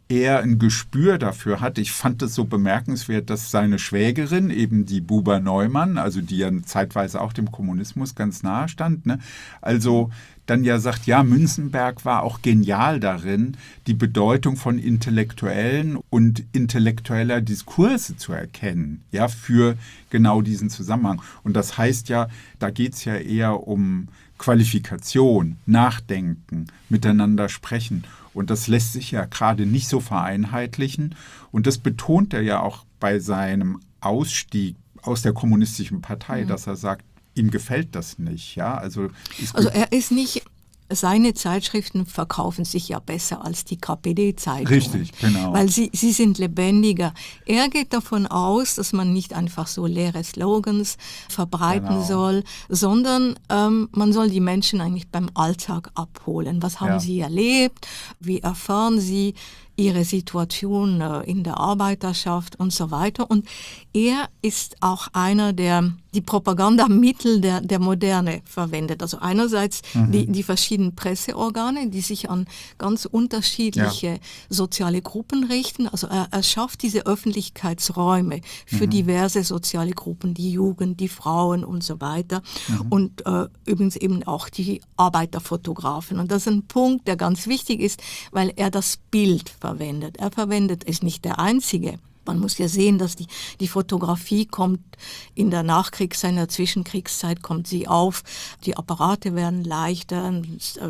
er ein Gespür dafür hat. Ich fand es so bemerkenswert, dass seine Schwägerin, eben die Buber Neumann, also die ja zeitweise auch dem Kommunismus ganz nahe stand, ne? Also dann ja sagt, ja, Münzenberg war auch genial darin, die Bedeutung von Intellektuellen und intellektueller Diskurse zu erkennen, ja, für genau diesen Zusammenhang. Und das heißt ja, da geht es ja eher um Qualifikation, Nachdenken, miteinander sprechen. Und das lässt sich ja gerade nicht so vereinheitlichen. Und das betont er ja auch bei seinem Ausstieg aus der kommunistischen Partei, dass er sagt, ihm gefällt das nicht. Ja? Also er ist nicht, seine Zeitschriften verkaufen sich ja besser als die KPD-Zeitungen. Richtig, genau. Weil sie sind lebendiger. Er geht davon aus, dass man nicht einfach so leere Slogans verbreiten soll, sondern man soll die Menschen eigentlich beim Alltag abholen. Was haben sie erlebt? Wie erfahren sie ihre Situation in der Arbeiterschaft und so weiter. Und er ist auch einer, der die Propagandamittel der Moderne verwendet. Also einerseits die verschiedenen Presseorgane, die sich an ganz unterschiedliche soziale Gruppen richten. Also er schafft diese Öffentlichkeitsräume für diverse soziale Gruppen, die Jugend, die Frauen und so weiter. Und übrigens eben auch die Arbeiterfotografen. Und das ist ein Punkt, der ganz wichtig ist, weil er das Bild verwendet. Er verwendet es nicht der Einzige. Man muss ja sehen, dass die Fotografie kommt in der Nachkriegszeit, in der Zwischenkriegszeit kommt sie auf. Die Apparate werden leichter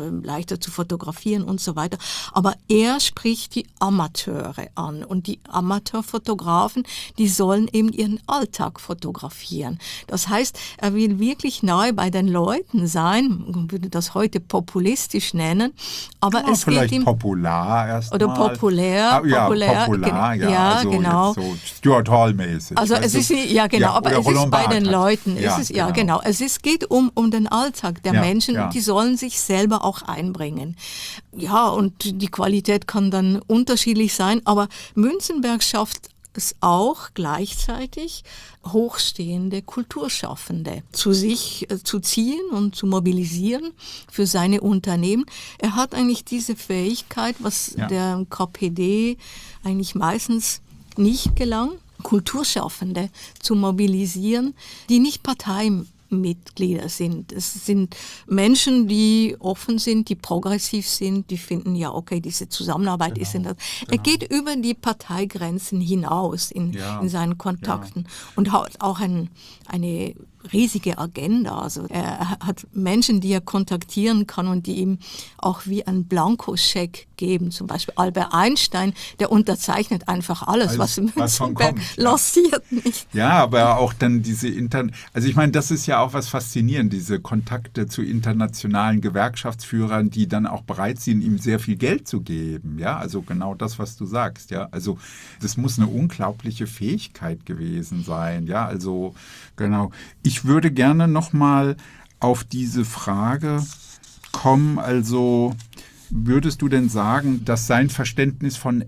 zu fotografieren und so weiter. Aber er spricht die Amateure an. Und die Amateurfotografen, die sollen eben ihren Alltag fotografieren. Das heißt, er will wirklich nahe bei den Leuten sein. Man würde das heute populistisch nennen. Aber es vielleicht geht ihm popular erstmal. Oder populär. Popular, ja, also genau. So Stuart Hall-mäßig. Also es ist, ja genau, aber es ist bei den Leuten, genau. Es geht um den Alltag der Menschen und die sollen sich selber auch einbringen. Ja, und die Qualität kann dann unterschiedlich sein, aber Münzenberg schafft es auch gleichzeitig, hochstehende Kulturschaffende zu sich zu ziehen und zu mobilisieren für seine Unternehmen. Er hat eigentlich diese Fähigkeit, was der KPD eigentlich meistens nicht gelang, Kulturschaffende zu mobilisieren, die nicht Parteimitglieder sind. Es sind Menschen, die offen sind, die progressiv sind, die finden, ja okay, diese Zusammenarbeit ist in das. Er geht über die Parteigrenzen hinaus in seinen Kontakten und hat auch eine riesige Agenda. Also er hat Menschen, die er kontaktieren kann und die ihm auch wie ein Blankoscheck geben. Zum Beispiel Albert Einstein, der unterzeichnet einfach alles, was Münzenberg lanciert nicht. Ja, aber auch dann diese also ich meine, das ist ja auch was faszinierend, diese Kontakte zu internationalen Gewerkschaftsführern, die dann auch bereit sind, ihm sehr viel Geld zu geben. Ja, also genau das, was du sagst. Ja, also das muss eine unglaubliche Fähigkeit gewesen sein. Ja, also genau. Ich würde gerne nochmal auf diese Frage kommen. Also würdest du denn sagen, dass sein Verständnis von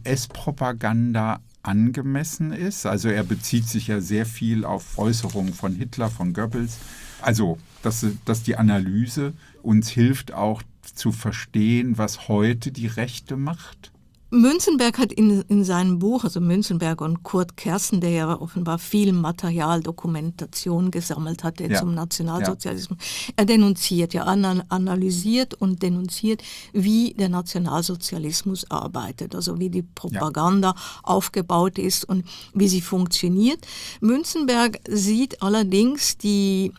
NS-Propaganda angemessen ist? Also er bezieht sich ja sehr viel auf Äußerungen von Hitler, von Goebbels. Also dass die Analyse uns hilft auch zu verstehen, was heute die Rechte macht? Münzenberg hat in seinem Buch, also Münzenberg und Kurt Kersten, der ja offenbar viel Material, Dokumentation gesammelt hat zum Nationalsozialismus, er denunziert, analysiert und denunziert, wie der Nationalsozialismus arbeitet, also wie die Propaganda aufgebaut ist und wie sie funktioniert. Münzenberg sieht allerdings die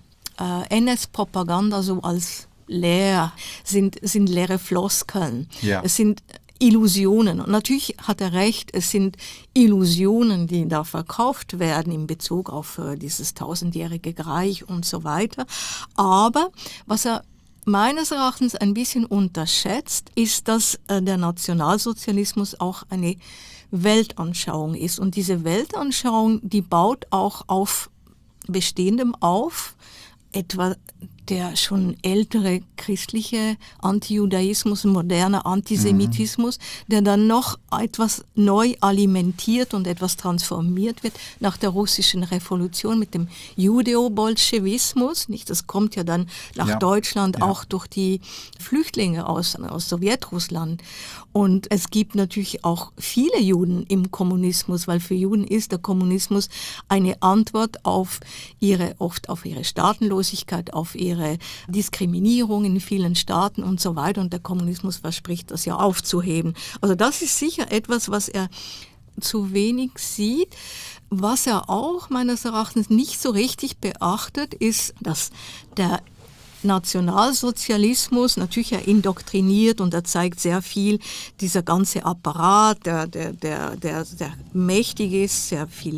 NS-Propaganda so als leer, sind leere Floskeln. Ja. Es sind Illusionen. Und natürlich hat er recht, es sind Illusionen, die da verkauft werden in Bezug auf dieses 1000-jährige Reich und so weiter. Aber was er meines Erachtens ein bisschen unterschätzt, ist, dass der Nationalsozialismus auch eine Weltanschauung ist. Und diese Weltanschauung, die baut auch auf Bestehendem auf, etwa der schon ältere christliche Antijudaismus, moderner Antisemitismus, der dann noch etwas neu alimentiert und etwas transformiert wird nach der russischen Revolution mit dem Judeo-Bolschewismus. Nicht? Das kommt ja dann nach Deutschland auch durch die Flüchtlinge aus Sowjetrussland. Und es gibt natürlich auch viele Juden im Kommunismus, weil für Juden ist der Kommunismus eine Antwort auf ihre Staatenlosigkeit, auf ihre Diskriminierung in vielen Staaten und so weiter. Und der Kommunismus verspricht, das ja aufzuheben. Also das ist sicher etwas, was er zu wenig sieht. Was er auch meines Erachtens nicht so richtig beachtet, ist, dass der Nationalsozialismus natürlich ja indoktriniert und er zeigt sehr viel, dieser ganze Apparat, der mächtig ist,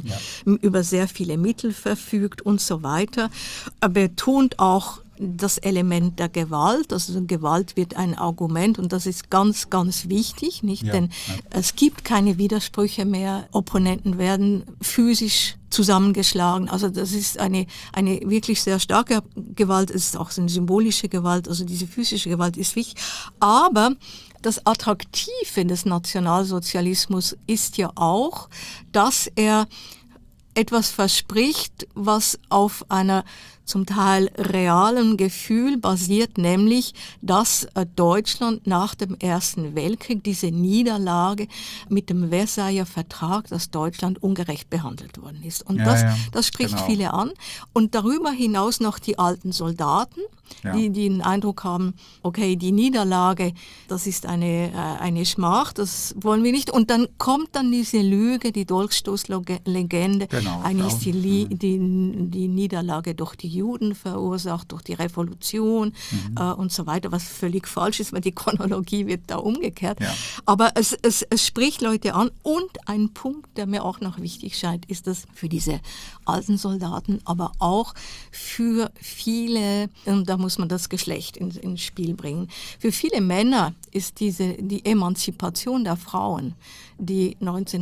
über sehr viele Mittel verfügt und so weiter. Er betont auch das Element der Gewalt, also Gewalt wird ein Argument und das ist ganz, ganz wichtig, nicht? Denn es gibt keine Widersprüche mehr, Opponenten werden physisch zusammengeschlagen, also das ist eine wirklich sehr starke Gewalt, es ist auch eine symbolische Gewalt, also diese physische Gewalt ist wichtig, aber das Attraktive des Nationalsozialismus ist ja auch, dass er etwas verspricht, was auf einer zum Teil realen Gefühl basiert, nämlich, dass Deutschland nach dem Ersten Weltkrieg diese Niederlage mit dem Versailler Vertrag, dass Deutschland ungerecht behandelt worden ist. Und das spricht viele an. Und darüber hinaus noch die alten Soldaten, die den Eindruck haben, okay, die Niederlage, das ist eine Schmach, das wollen wir nicht. Und dann kommt dann diese Lüge, die Dolchstoßlegende, eigentlich ist die Niederlage durch die Juden verursacht, durch die Revolution und so weiter, was völlig falsch ist, weil die Chronologie wird da umgekehrt. Ja. Aber es spricht Leute an. Und ein Punkt, der mir auch noch wichtig scheint, ist, dass für diese alten Soldaten, aber auch für viele, da muss man das Geschlecht ins Spiel bringen, für viele Männer ist die Emanzipation der Frauen, die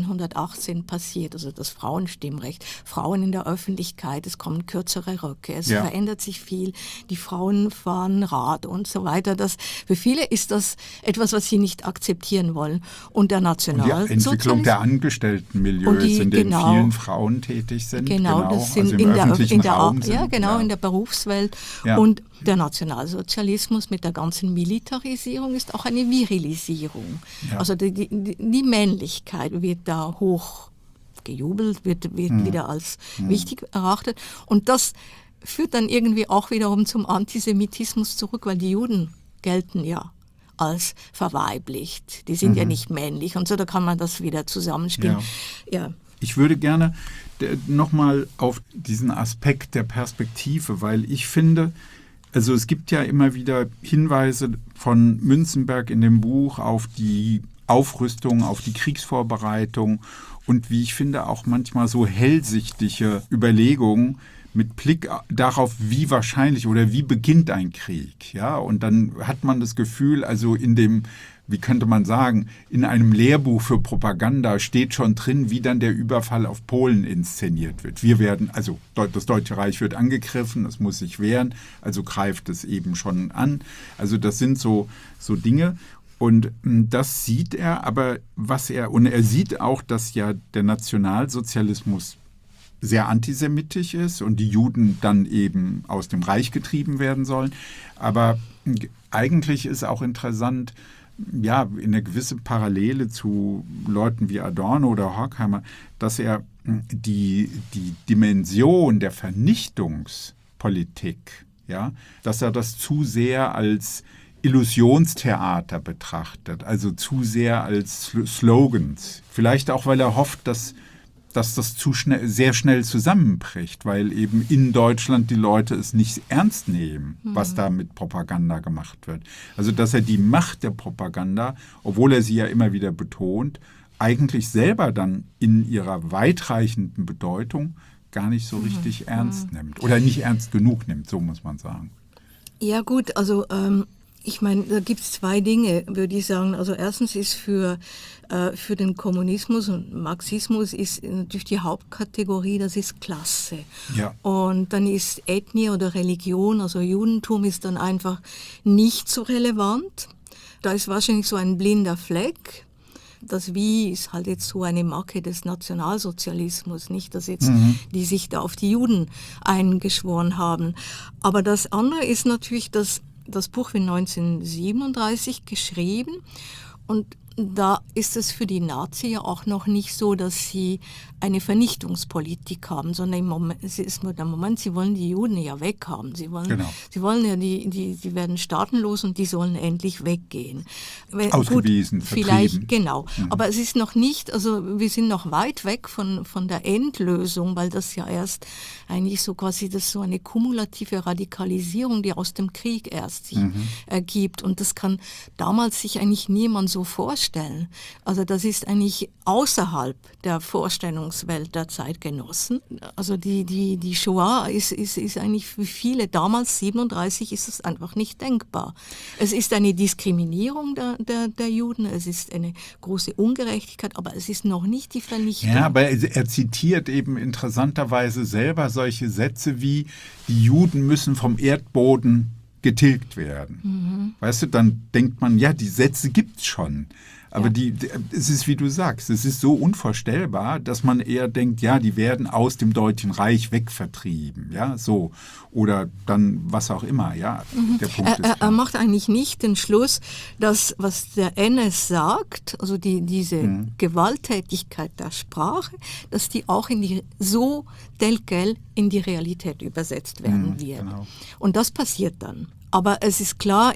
1918 passiert, also das Frauenstimmrecht, Frauen in der Öffentlichkeit, es kommen kürzere Röcke, es verändert sich viel, die Frauen fahren Rad und so weiter. Für viele ist das etwas, was sie nicht akzeptieren wollen. Und der Nationalsozialismus... Die Entwicklung der Angestelltenmilieus, in denen vielen Frauen tätig sind. Das sind also im öffentlichen Raum sind. In der Berufswelt. Ja. Und der Nationalsozialismus mit der ganzen Militarisierung ist auch eine Virilisierung. Ja. Also die Männlichkeit wird da hoch gejubelt, wird wieder als wichtig erachtet. Und das führt dann irgendwie auch wiederum zum Antisemitismus zurück, weil die Juden gelten ja als verweiblicht. Die sind ja nicht männlich und so, da kann man das wieder zusammenspielen. Ja. Ich würde gerne nochmal auf diesen Aspekt der Perspektive, weil ich finde, also es gibt ja immer wieder Hinweise von Münzenberg in dem Buch auf die Aufrüstung, auf die Kriegsvorbereitung und wie ich finde auch manchmal so hellsichtige Überlegungen mit Blick darauf, wie wahrscheinlich oder wie beginnt ein Krieg. Ja? Und dann hat man das Gefühl, also wie könnte man sagen, in einem Lehrbuch für Propaganda steht schon drin, wie dann der Überfall auf Polen inszeniert wird. Das Deutsche Reich wird angegriffen, es muss sich wehren, also greift es eben schon an. Also das sind so Dinge. Und das sieht er, aber er sieht auch, dass ja der Nationalsozialismus sehr antisemitisch ist und die Juden dann eben aus dem Reich getrieben werden sollen. Aber eigentlich ist auch interessant, ja, in eine gewisse Parallele zu Leuten wie Adorno oder Horkheimer, dass er die Dimension der Vernichtungspolitik, ja, dass er das zu sehr als Illusionstheater betrachtet, also zu sehr als Slogans. Vielleicht auch, weil er hofft, dass das sehr schnell zusammenbricht, weil eben in Deutschland die Leute es nicht ernst nehmen, was da mit Propaganda gemacht wird. Also dass er die Macht der Propaganda, obwohl er sie ja immer wieder betont, eigentlich selber dann in ihrer weitreichenden Bedeutung gar nicht so richtig ernst nimmt oder nicht ernst genug nimmt, so muss man sagen. Ja gut, also Ich meine, da gibt es zwei Dinge, würde ich sagen. Also erstens ist für den Kommunismus und Marxismus ist natürlich die Hauptkategorie, das ist Klasse. Ja. Und dann ist Ethnie oder Religion, also Judentum ist dann einfach nicht so relevant. Da ist wahrscheinlich so ein blinder Fleck. Das Wie ist halt jetzt so eine Macke des Nationalsozialismus, nicht, dass jetzt die sich da auf die Juden eingeschworen haben. Aber das andere ist natürlich, dass das Buch wird 1937 geschrieben und da ist es für die Nazis ja auch noch nicht so, dass sie eine Vernichtungspolitik haben, sondern im Moment, es ist nur der Moment, sie wollen die Juden ja weghaben. Sie wollen ja, die werden staatenlos und die sollen endlich weggehen. Ausgewiesen, gut, vielleicht, vertrieben. genau. Aber es ist noch nicht, also wir sind noch weit weg von der Endlösung, weil das ja erst eigentlich so quasi, das ist so eine kumulative Radikalisierung, die aus dem Krieg erst sich ergibt. Und das kann damals sich eigentlich niemand so vorstellen. Also das ist eigentlich außerhalb der Vorstellungswelt der Zeitgenossen. Also die Shoah ist eigentlich für viele, damals 37, ist es einfach nicht denkbar. Es ist eine Diskriminierung der Juden, es ist eine große Ungerechtigkeit, aber es ist noch nicht die Vernichtung. Ja, aber er zitiert eben interessanterweise selber solche Sätze wie, die Juden müssen vom Erdboden getilgt werden. Weißt du, dann denkt man, ja, die Sätze gibt's schon. Aber es ist, wie du sagst, es ist so unvorstellbar, dass man eher denkt, ja, die werden aus dem Deutschen Reich wegvertrieben, ja, so. Oder dann was auch immer, ja. Der Punkt ist klar. Er macht eigentlich nicht den Schluss, dass, was der NS sagt, also diese Gewalttätigkeit der Sprache, dass die auch so telquel in die Realität übersetzt werden wird. Genau. Und das passiert dann. Aber es ist klar,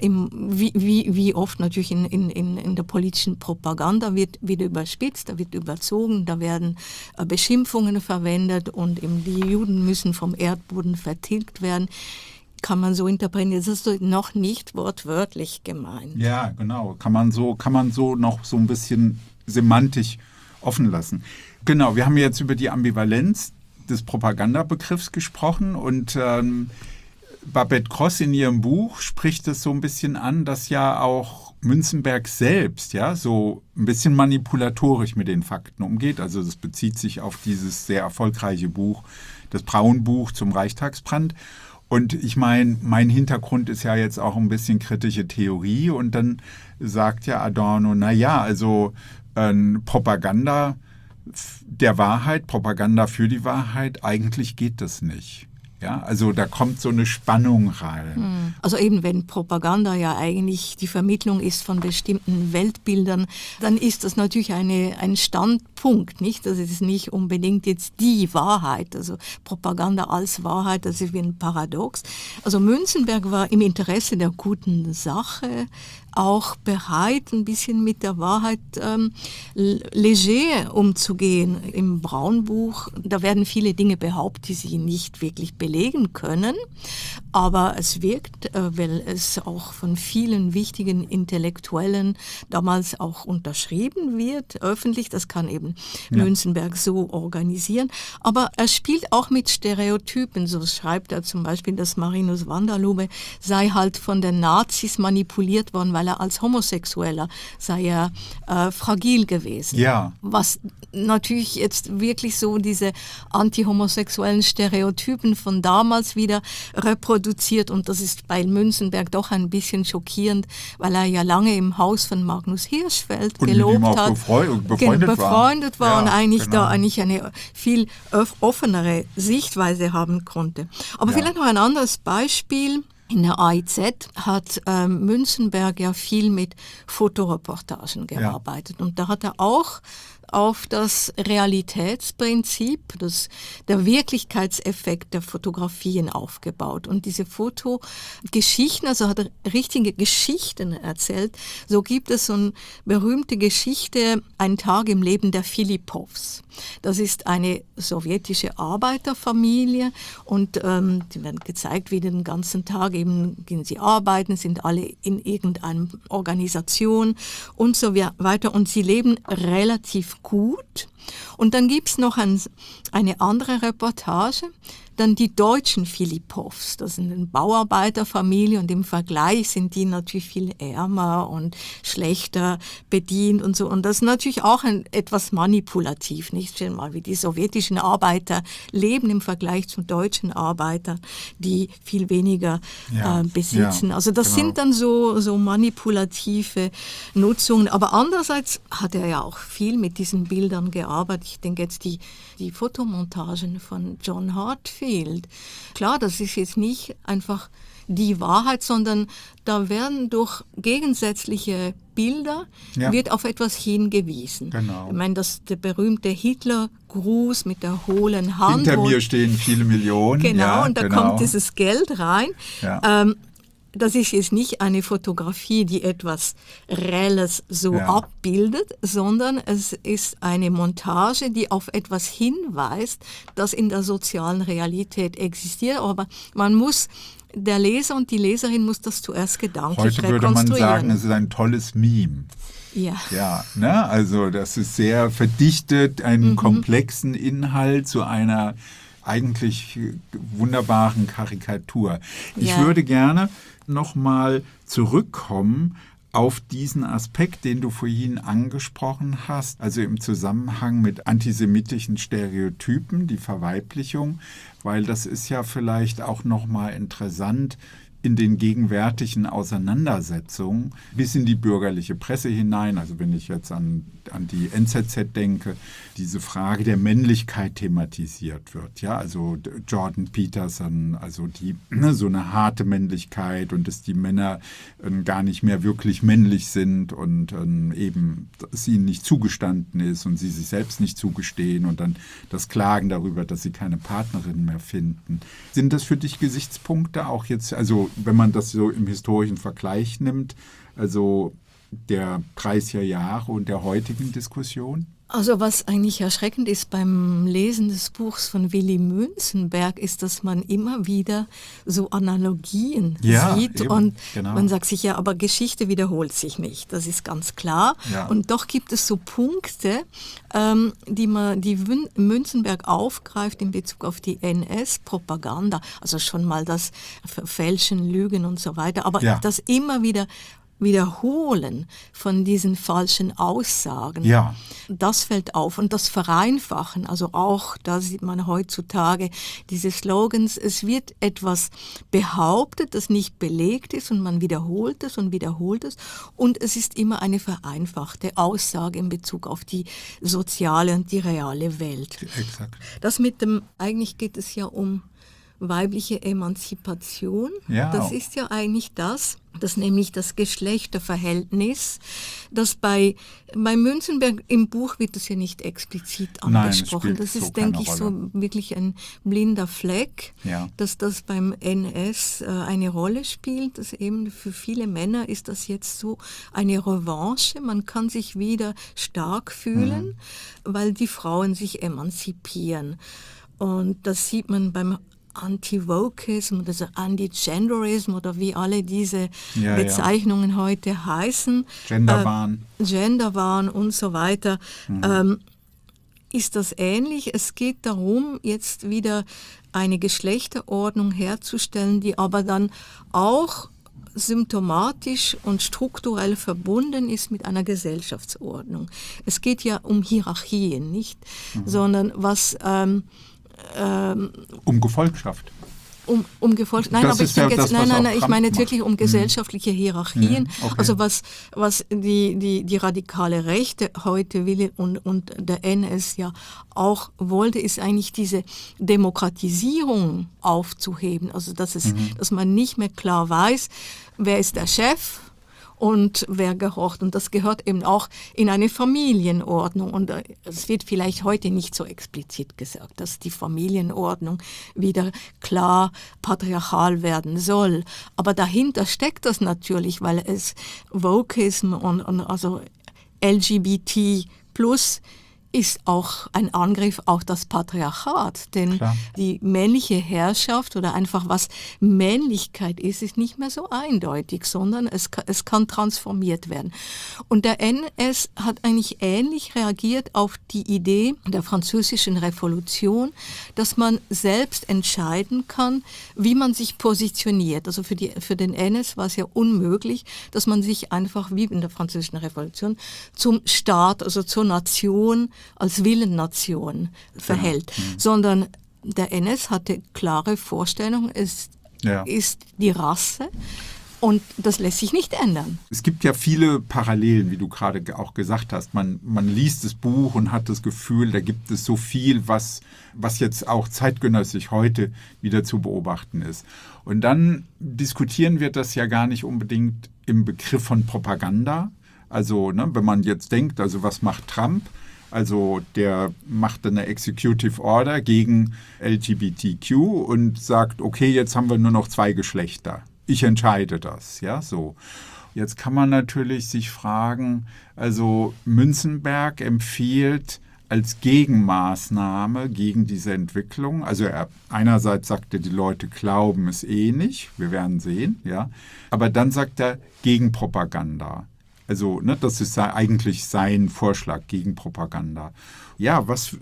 wie oft natürlich in der politischen Propaganda wird überspitzt, da wird überzogen, da werden Beschimpfungen verwendet und eben die Juden müssen vom Erdboden vertilgt werden. Kann man so interpretieren, das ist noch nicht wortwörtlich gemeint. Ja, genau. Kann man so noch so ein bisschen semantisch offen lassen. Genau, wir haben jetzt über die Ambivalenz des Propagandabegriffs gesprochen und Babette Gross in ihrem Buch spricht es so ein bisschen an, dass ja auch Münzenberg selbst ja so ein bisschen manipulatorisch mit den Fakten umgeht. Also das bezieht sich auf dieses sehr erfolgreiche Buch, das Braun-Buch zum Reichstagsbrand. Und ich meine, mein Hintergrund ist ja jetzt auch ein bisschen kritische Theorie und dann sagt ja Adorno, naja, also Propaganda der Wahrheit, Propaganda für die Wahrheit, eigentlich geht das nicht. Ja, also da kommt so eine Spannung rein. Also eben, wenn Propaganda ja eigentlich die Vermittlung ist von bestimmten Weltbildern, dann ist das natürlich ein Standpunkt, nicht? Das ist nicht unbedingt jetzt die Wahrheit. Also Propaganda als Wahrheit, das ist wie ein Paradox. Also Münzenberg war im Interesse der guten Sache auch bereit, ein bisschen mit der Wahrheit leger umzugehen. Im Braun-Buch, da werden viele Dinge behauptet, die sie nicht wirklich belegen können, aber es wirkt, weil es auch von vielen wichtigen Intellektuellen damals auch unterschrieben wird, öffentlich, das kann eben Münzenberg so organisieren, aber er spielt auch mit Stereotypen, so schreibt er zum Beispiel, dass Marinus Vanderlube sei halt von den Nazis manipuliert worden, weil er als Homosexueller sei er fragil gewesen. Ja. Was natürlich jetzt wirklich so diese antihomosexuellen Stereotypen von damals wieder reproduziert und das ist bei Münzenberg doch ein bisschen schockierend, weil er ja lange im Haus von Magnus Hirschfeld und gelobt mit ihm auch hat, befreundet war und eigentlich genau. da eigentlich eine viel offenere Sichtweise haben konnte. Aber vielleicht noch ein anderes Beispiel. In der AIZ hat Münzenberg ja viel mit Fotoreportagen gearbeitet und da hat er auch auf das Realitätsprinzip, der Wirklichkeitseffekt der Fotografien aufgebaut. Und diese Fotogeschichten, also hat er richtige Geschichten erzählt. So gibt es so eine berühmte Geschichte, ein Tag im Leben der Filipows. Das ist eine sowjetische Arbeiterfamilie und die werden gezeigt, wie den ganzen Tag eben gehen sie arbeiten, sind alle in irgendeiner Organisation und so weiter und sie leben relativ gut. Und dann gibt es noch eine andere Reportage, dann die deutschen Filipows. Das sind eine Bauarbeiterfamilie und im Vergleich sind die natürlich viel ärmer und schlechter bedient und so. Und das ist natürlich auch etwas manipulativ, nicht? Stell mal, wie die sowjetischen Arbeiter leben im Vergleich zu deutschen Arbeitern, die viel weniger besitzen. Also das sind dann so manipulative Nutzungen. Aber andererseits hat er ja auch viel mit diesen Bildern gearbeitet. Ich denke jetzt die Fotomontagen von John Heartfield. Klar, das ist jetzt nicht einfach die Wahrheit, sondern da werden durch gegensätzliche Bilder wird auf etwas hingewiesen. Genau. Ich meine, der berühmte Hitlergruß mit der hohlen Hand. Hinter mir stehen viele Millionen. Genau, und da kommt dieses Geld rein. Ja. Das ist jetzt nicht eine Fotografie, die etwas Reelles abbildet, sondern es ist eine Montage, die auf etwas hinweist, das in der sozialen Realität existiert. Aber der Leser und die Leserin muss das zuerst gedanklich rekonstruieren. Heute würde man sagen, es ist ein tolles Meme. Ja. Ja, ne? Also das ist sehr verdichtet, einen komplexen Inhalt zu einer eigentlich wunderbaren Karikatur. Ich würde gerne nochmal zurückkommen auf diesen Aspekt, den du vorhin angesprochen hast, also im Zusammenhang mit antisemitischen Stereotypen, die Verweiblichung, weil das ist ja vielleicht auch nochmal interessant in den gegenwärtigen Auseinandersetzungen bis in die bürgerliche Presse hinein. Also wenn ich jetzt an die NZZ denke, diese Frage der Männlichkeit thematisiert wird. Ja, also Jordan Peterson, also so eine harte Männlichkeit und dass die Männer gar nicht mehr wirklich männlich sind und eben es ihnen nicht zugestanden ist und sie sich selbst nicht zugestehen und dann das Klagen darüber, dass sie keine Partnerin mehr finden. Sind das für dich Gesichtspunkte auch jetzt, also wenn man das so im historischen Vergleich nimmt, also der 30er Jahre und der heutigen Diskussion? Also was eigentlich erschreckend ist beim Lesen des Buchs von Willy Münzenberg, ist, dass man immer wieder so Analogien sieht eben, und genau. Man sagt sich ja, aber Geschichte wiederholt sich nicht, das ist ganz klar. Ja. Und doch gibt es so Punkte, die Münzenberg aufgreift in Bezug auf die NS-Propaganda, also schon mal das Fälschen, Lügen und so weiter, aber das immer wieder Wiederholen von diesen falschen Aussagen, das fällt auf. Und das Vereinfachen, also auch, da sieht man heutzutage diese Slogans, es wird etwas behauptet, das nicht belegt ist und man wiederholt es und es ist immer eine vereinfachte Aussage in Bezug auf die soziale und die reale Welt. Exakt. Eigentlich geht es ja um weibliche Emanzipation. Ja. Das ist ja eigentlich das nämlich das Geschlechterverhältnis, das bei Münzenberg im Buch wird das ja nicht explizit angesprochen. Nein, das ist, denke ich, so wirklich ein blinder Fleck, dass das beim NS eine Rolle spielt. Dass eben für viele Männer ist das jetzt so eine Revanche. Man kann sich wieder stark fühlen, weil die Frauen sich emanzipieren. Und das sieht man beim Anti-Wokeism oder so Anti-Genderism oder wie alle diese Bezeichnungen heute heißen. Genderwahn und so weiter. Ist das ähnlich? Es geht darum, jetzt wieder eine Geschlechterordnung herzustellen, die aber dann auch symptomatisch und strukturell verbunden ist mit einer Gesellschaftsordnung. Es geht ja um Hierarchien, nicht? Sondern was um Gefolgschaft. Um Gefolgschaft. Nein, aber ich denke jetzt, ich meine jetzt wirklich um gesellschaftliche Hierarchien. Okay. Also was die radikale Rechte heute will und der NS ja auch wollte, ist eigentlich diese Demokratisierung aufzuheben. Also dass man nicht mehr klar weiß, wer ist der Chef und wer gehorcht. Und das gehört eben auch in eine Familienordnung. Und es wird vielleicht heute nicht so explizit gesagt, dass die Familienordnung wieder klar patriarchal werden soll. Aber dahinter steckt das natürlich, weil es Wokeism und also LGBT plus ist auch ein Angriff auf das Patriarchat, denn Klar. die männliche Herrschaft oder einfach was Männlichkeit ist nicht mehr so eindeutig, sondern es kann transformiert werden. Und der NS hat eigentlich ähnlich reagiert auf die Idee der Französischen Revolution, dass man selbst entscheiden kann, wie man sich positioniert. Also für den NS war es ja unmöglich, dass man sich einfach wie in der Französischen Revolution zum Staat, also zur Nation, als Willennation verhält, sondern der NS hatte klare Vorstellungen, es ist die Rasse und das lässt sich nicht ändern. Es gibt ja viele Parallelen, wie du gerade auch gesagt hast. Man liest das Buch und hat das Gefühl, da gibt es so viel, was jetzt auch zeitgenössisch heute wieder zu beobachten ist. Und dann diskutieren wir das ja gar nicht unbedingt im Begriff von Propaganda. Also wenn man jetzt denkt, also was macht Trump? Also der macht eine Executive Order gegen LGBTQ und sagt, okay, jetzt haben wir nur noch 2 Geschlechter. Ich entscheide das, ja, so. Jetzt kann man natürlich sich fragen, also Münzenberg empfiehlt als Gegenmaßnahme gegen diese Entwicklung, also er einerseits sagte, die Leute glauben es nicht, wir werden sehen, ja, aber dann sagt er Gegenpropaganda. Also das ist eigentlich sein Vorschlag gegen Propaganda. Ja, was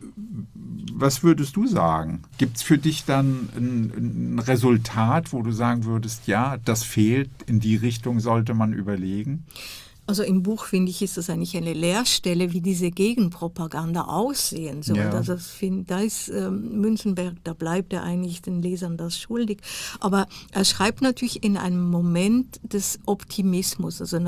würdest du sagen? Gibt es für dich dann ein Resultat, wo du sagen würdest, ja, das fehlt, in die Richtung sollte man überlegen? Also im Buch, finde ich, ist das eigentlich eine Leerstelle, wie diese Gegenpropaganda aussehen soll. Ja. Also da ist Münzenberg, da bleibt er eigentlich den Lesern das schuldig. Aber er schreibt natürlich in einem Moment des Optimismus. Also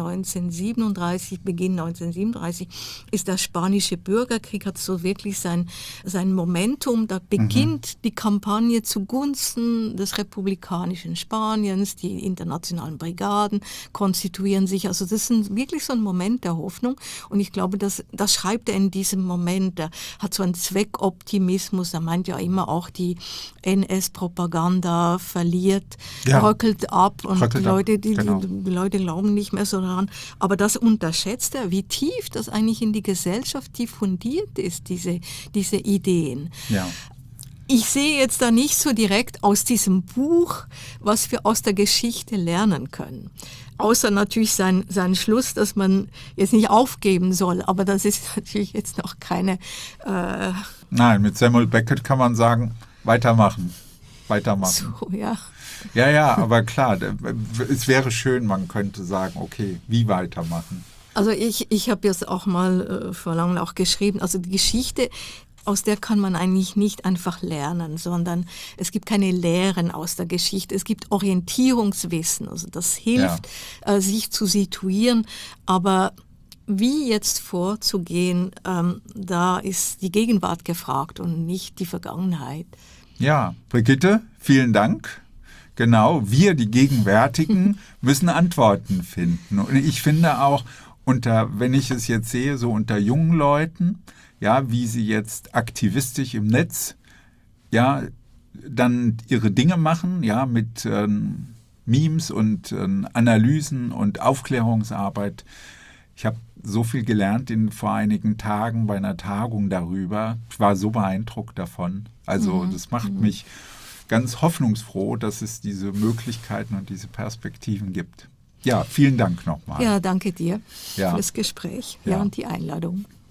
1937, Beginn 1937, ist der spanische Bürgerkrieg, hat so wirklich sein Momentum. Da beginnt die Kampagne zugunsten des republikanischen Spaniens. Die internationalen Brigaden konstituieren sich. Also das sind wirklich so ein Moment der Hoffnung und ich glaube, das schreibt er in diesem Moment. Er hat so einen Zweckoptimismus, er meint ja immer auch, die NS-Propaganda verliert, bröckelt ab und die Leute glauben nicht mehr so daran. Aber das unterschätzt er, wie tief das eigentlich in die Gesellschaft diffundiert ist, diese Ideen. Ja. Ich sehe jetzt da nicht so direkt aus diesem Buch, was wir aus der Geschichte lernen können. Außer natürlich sein Schluss, dass man jetzt nicht aufgeben soll. Aber das ist natürlich jetzt noch keine... Nein, mit Samuel Beckett kann man sagen, weitermachen. So, ja. Ja, aber klar, es wäre schön, man könnte sagen, okay, wie weitermachen? Also ich habe jetzt auch mal vor langem auch geschrieben, also die Geschichte, aus der kann man eigentlich nicht einfach lernen, sondern es gibt keine Lehren aus der Geschichte. Es gibt Orientierungswissen, also das hilft, sich zu situieren. Aber wie jetzt vorzugehen, da ist die Gegenwart gefragt und nicht die Vergangenheit. Ja, Brigitte, vielen Dank. Genau, wir, die Gegenwärtigen, müssen Antworten finden. Und ich finde auch, wenn ich es jetzt sehe, so unter jungen Leuten, ja, wie sie jetzt aktivistisch im Netz, ja, dann ihre Dinge machen, ja, mit Memes und Analysen und Aufklärungsarbeit. Ich habe so viel gelernt vor einigen Tagen bei einer Tagung darüber. Ich war so beeindruckt davon. Also das macht mich ganz hoffnungsfroh, dass es diese Möglichkeiten und diese Perspektiven gibt. Ja, vielen Dank nochmal. Ja, danke dir für das Gespräch und die Einladung.